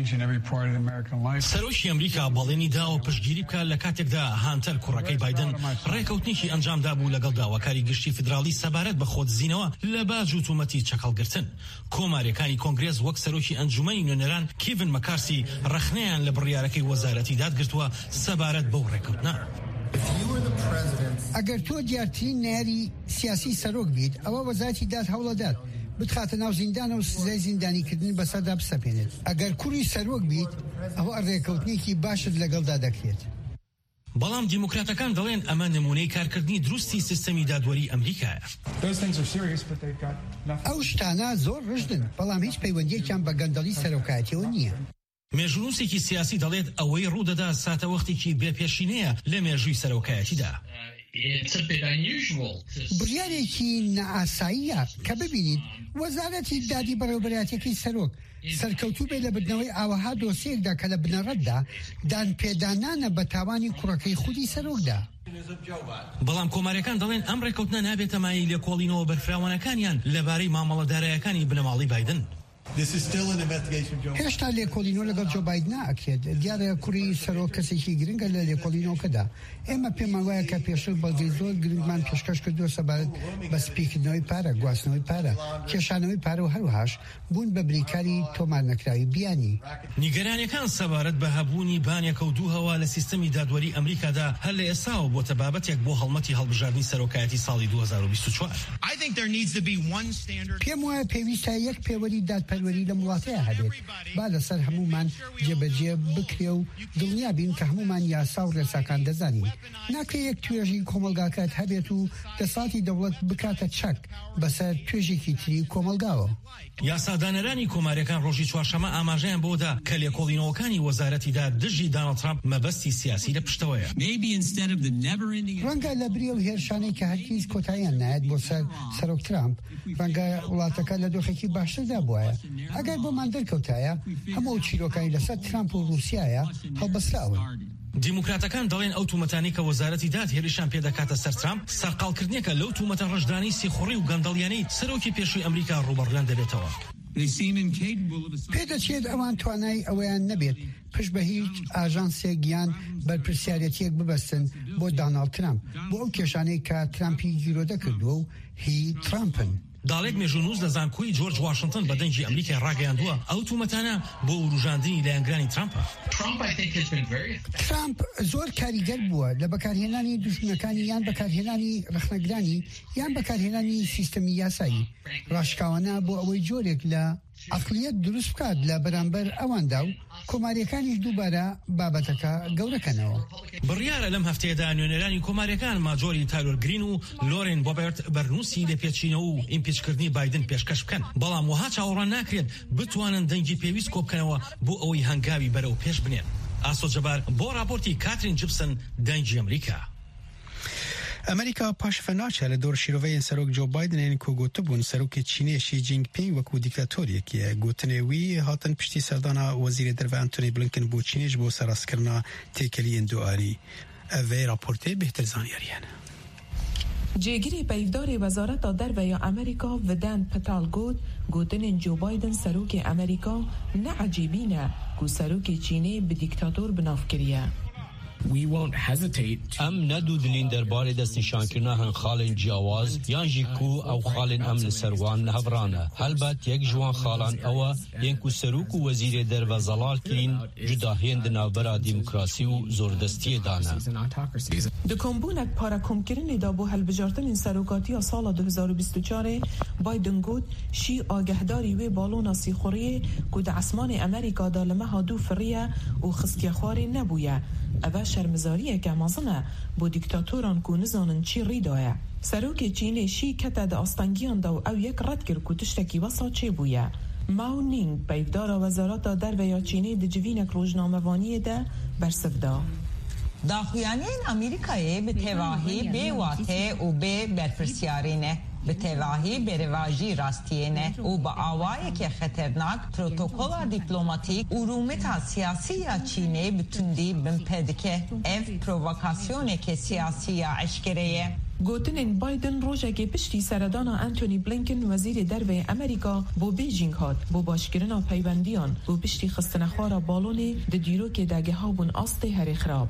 سەرۆکی ئەمریکا بەڵێنی داوە پشتگیری بکات لە کاتێکدا هانتەر کوڕەکەی بایدن ڕێکەوتنێکی ئەنجامدا بوو لەگەڵ داواکاری گشتی فدراڵی سەبارەت بە خۆدزینەوە لە باج و تومەتی چەکەڵگرتن. کۆماریەکانی کۆنگرێس وەک سەرۆکی ئەنجومەنی نوێنەران کیڤن مەکارسی ڕەخنەیان لە بڕیارەکەی وەزارەتی دادگرتووە سەبارەت بەو ڕێکەوتنە. ئەگەر تۆ دیارترین ناری سیاسی سەرۆک بیت ئەوە وەزارەتی داد هەوڵەدات بتخاتە ناو زیندانە و سزای زیندانیکردن بەسەردا بسەپێنێت. ئەگەر کوڕی سەرۆک بیت ئەوە ڕێکەوتنێکی باشت لەگەڵدا دەکرێت. بەڵام دیموکراتەکان دەڵێن ئەمە نمونەی کارکردنی دروستی سیستەمی دادوەری ئەمریکایە. ئەو شتانە زۆر ڕژدن بەڵام هیچ پەیوەندیەکیان بە گەندەڵی سەرۆکایەتیەوە نییە. مێژونوسێکی سیاسی دەڵێت ئەوەی ڕوودەدا ساتە وەختێکی بێپێشینەیە لە مێژووی سەرۆکایەتیدا. بڕیارێکی نەئاساییە کە ببینید وەزارەتی دادی بەڕێوەبەرایەتیەکەی سەرۆک سەرکەوتوو بێ لە بردنەوەی ئاوەها دۆسیەکدا کە لە بنەڕەتدا دانپێدانانە بە تاوانی کوڕەکەی خودی سەرۆکدا. بەڵام کۆماریەکان دەڵێن ئەم ڕێکەوتنە نابێتە مای لێکۆڵینەوە بەرفراوانەکانیان لەبارەی مامەڵەدارایەکانی بنەماڵی بایدن. هێشتا لێکۆڵینەوە لەگەڵ جۆ بایدن ئەکرێت. دیارە کوڕی سەرۆک کەسێکی گرنگە لە لێکۆڵینەوەکەدا. ئێمە پێمان وایە کە پێشتر بەڵگەی زۆر گرنگمان پێشکەش کردووە سەبارەت بە سپیکردنەوەی پارە، گواستنەوەی پارە، کێشانەوەی پارە و هەروەهاش بوون بە بریکاری تۆمار نەکراوی بیانی. نیگەرانیەکان سەبارەت بە هەبوونی بانێکە و دووهەوە لە سیستەمی دادوەری ئەمریکادا هەر لە ئێستاوە بۆتە بابەتێک بۆ هەڵمەتی هەڵبژاردننی سەرۆکایەتی ساڵی 2024. پێم وایە پێویستە یەک پێوەری دادپەروەری لە وڵاتەیە هەبێت با لەسەر هەمومان جێبەجێ بکرێ و دڵنیا بین کە هەمومان یاسا و ڕێساکان دەزانین. ناکرێت یەک توێژی کۆمەلگاکات هەبێت و دەسەڵاتی دەوڵەت بکاتە چەک بەسەر توێژێکی تری کۆمەلگاوە. یاسادانەرانی کۆماریەکان ڕۆژی چوارشەمە ئاماژەیان بۆدا کە لێکۆڵینەوەکانی وەزارەتیدا دژی دۆناڵد ترامپ مەبەستی سیاسی لە پشتەوەیە. ڕەنگە لە بریە و هێرشانەی کە هەرگیز کۆتاییان نایەت بۆ سەر سەرۆک ترامپ ڕەنگە وڵاتەکە لە دۆخێکی باشتردا بووایە. ئەگەر بۆمان دەرکەوتایە هەموو چیرۆکانی لەسەر ترامپ و رووسایە هەڵبەستراون. دیموکراتەکان دەڵێن ئەو تومەتانی کە وەزارەتی دادهێریشان پێدەکاتە سەر ترامپ سەرقاڵکردنێکە لەو تومەتە ڕەشدانی سیخوڕی و گەندەڵیانەی سەرۆکی پێشووی ئەمریکا ڕوبەڕلەن دەبێتەوە. پێدەچێت ئەوان توانای ئەوەیان نەبێت پشت بە هیچ ئاژانسێک گیان بەرپرسیارەتیەک ببەستن بۆ دۆناڵد ترامپ بۆ ئەو کێشانەی کە ترامپی گیرۆدە کردووە و هی ترامپن. داڵێک مێژوونووس لە زانکۆی جۆرج واشنگتن بە دەنگی ئەمریکای ڕاگەیاندووە ئەو تومەتانە بۆ وروژاندنی لایەنگرانی ترامپە. ترامپ زۆر کاریگەر بووە لە بەکارهێنانی دوژمنەکانی یان بەکارهێنانی ڕخنەگرانی یان بەکارهێنانی سیستەمی یاسایی ڕاشکاوانە بۆ ئەوەی جۆرێک لە عقلیەت دروست بکات لە بەرامبەر ئەواندا و کۆماریەکانیش دووبارە بابەتەکە گەورەکەنەوە. بڕیارە لەم هەفتەیەدا نوێنەرانی کۆماریەکان ماجۆری تایلۆر گرین و لۆرێن بۆبێرت بەرنووسی لە پێچینەوە و ئیمپیچکردنی بایدن پێشکەش بکەن، بەڵام وها چاوەڕوان ناکرێت بتوانن دەنگی پێویست کۆبکەنەوە بۆ ئەوەی هەنگاوی بەرەو پێش بنێن. ئاسۆ جەبار بۆ راپۆرتی کاترین جیبسن دەنگی ئەمریکا. ئەمریکا پاشفە ناچە لە دۆر شیرۆڤەیەن سەرۆک جۆ بایدنێن کۆ گوتبوون سەرۆکی چینێ شی جینگپینگ وەکو دیکتاتۆریەکیە گوتنێوی هاتن پشتی سەردانا وەزیرە دەرەوە ئەنتۆنی بلینکن بۆ چینێش بۆ سەراسکردنا تێکەلی ئیندۆئاری. ئەڤێ راپۆرتێ بهتر زانیاریانە. جێگیری پەیداری وەزارەتە دەرەوەی ئەمریکا ڤدان پەتال گوتنên جو بایدن سەرۆکی ئەمریکا نەعەجیبینە کو سەرۆکی چینێ bi دیکتاتۆر بنافکiriye. ئەم نەدوودنین دەربارەی دەستنیشانکردنا هەن خاڵên جیاواز یان jî ku ew xalên em li ser wan hevrane. Helbet yek ji wan xalan ew e yên ku serok û wezîrê derve zelal kirîn cudahiyên di navbera dîmokrasî û zordestiyê dane. Di kombûnek parakomkirinê da bû helbijartinên serokatiya sala 2024 Biden got şî agehdarî wê balona sîxuriyê ku di esmanê Amerîka da li meha dû firiye û xistiya xwarê nebûye. Ev şermizariyeke mezin e bo dîktatoran ku nizanin çi rîdaye. Serokê Çînê şî kete di astangiyan da û ew yek red kir ku tiştekî wesa çêbûye. Mao Ning peyvdara Wezareta Derveya Çînê di civînek rojnamevaniyê de bersiv da. Daxuyanên Amerîkayê bi tevahî bê watê û bê berpirsyarîne. Bi tevahî berevajî rastiyê û bi awayekê xeternak protokola dîplomatîk û rûmeta siyasî ya Çînê bi tundî bin pêdike. Ev provokasyoneke siyasî ya eşkere ye. Gotinên Biden rojekê piştî seredana Anthony Blinken wezîrê derveyê Amerîka bo Beijing hat bo başkirina peyvendiyan û piştî xistina xwara balonê di dîrokê de gehabûn astê herê xirab.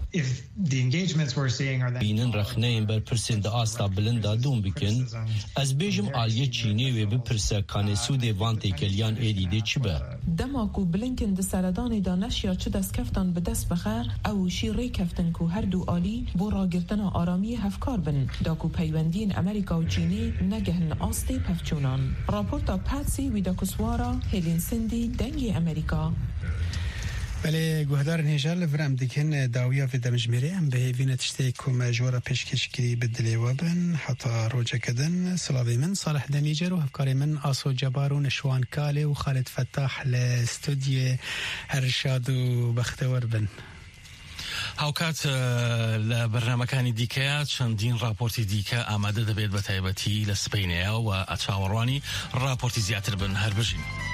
Bînin rexneyên berpirsên di asta bilinda dûm bikin, ez bêjim aliyê Çînê wê bipirse kanêsûdê van têkeliyan êdîdê çi be. Dema ku Blinken di seredanê da neşya çi destkeftan bi dest bixe ew şî rêkeftin ku her du alî bo ragirtina aramiyê hevkar bin da ku peywendiyên Amerîka û Çînê negehin astê pevçûnan. Raporta Patsy Widakuswara Helen Sindhi dengê Amerîka. بله گوهدار هێژار لە ڤرام دیکەن داویا في دەمژمێرێ ئەم بەهێڤینە تشتێک کۆمە ژۆرە پێشکەشکری بدلێوە بن حتا ڕۆژەکەدن سڵاوی من صالح دەمیجەر و هەفکاری من ئاسۆ جەبار و نەشوان کالێ و خالد فتاح لە ستودیە هەرشاد و بەختەوەر بن. هاوکات لە بەرنامەکانی دیکەیە چەندین راپۆرتی دیکە ئامادە دەبێت بە تایبەتی لە سپەینەیە و ئەچاوەڕوانی راپۆرتی زیاتر بن هەر بژین.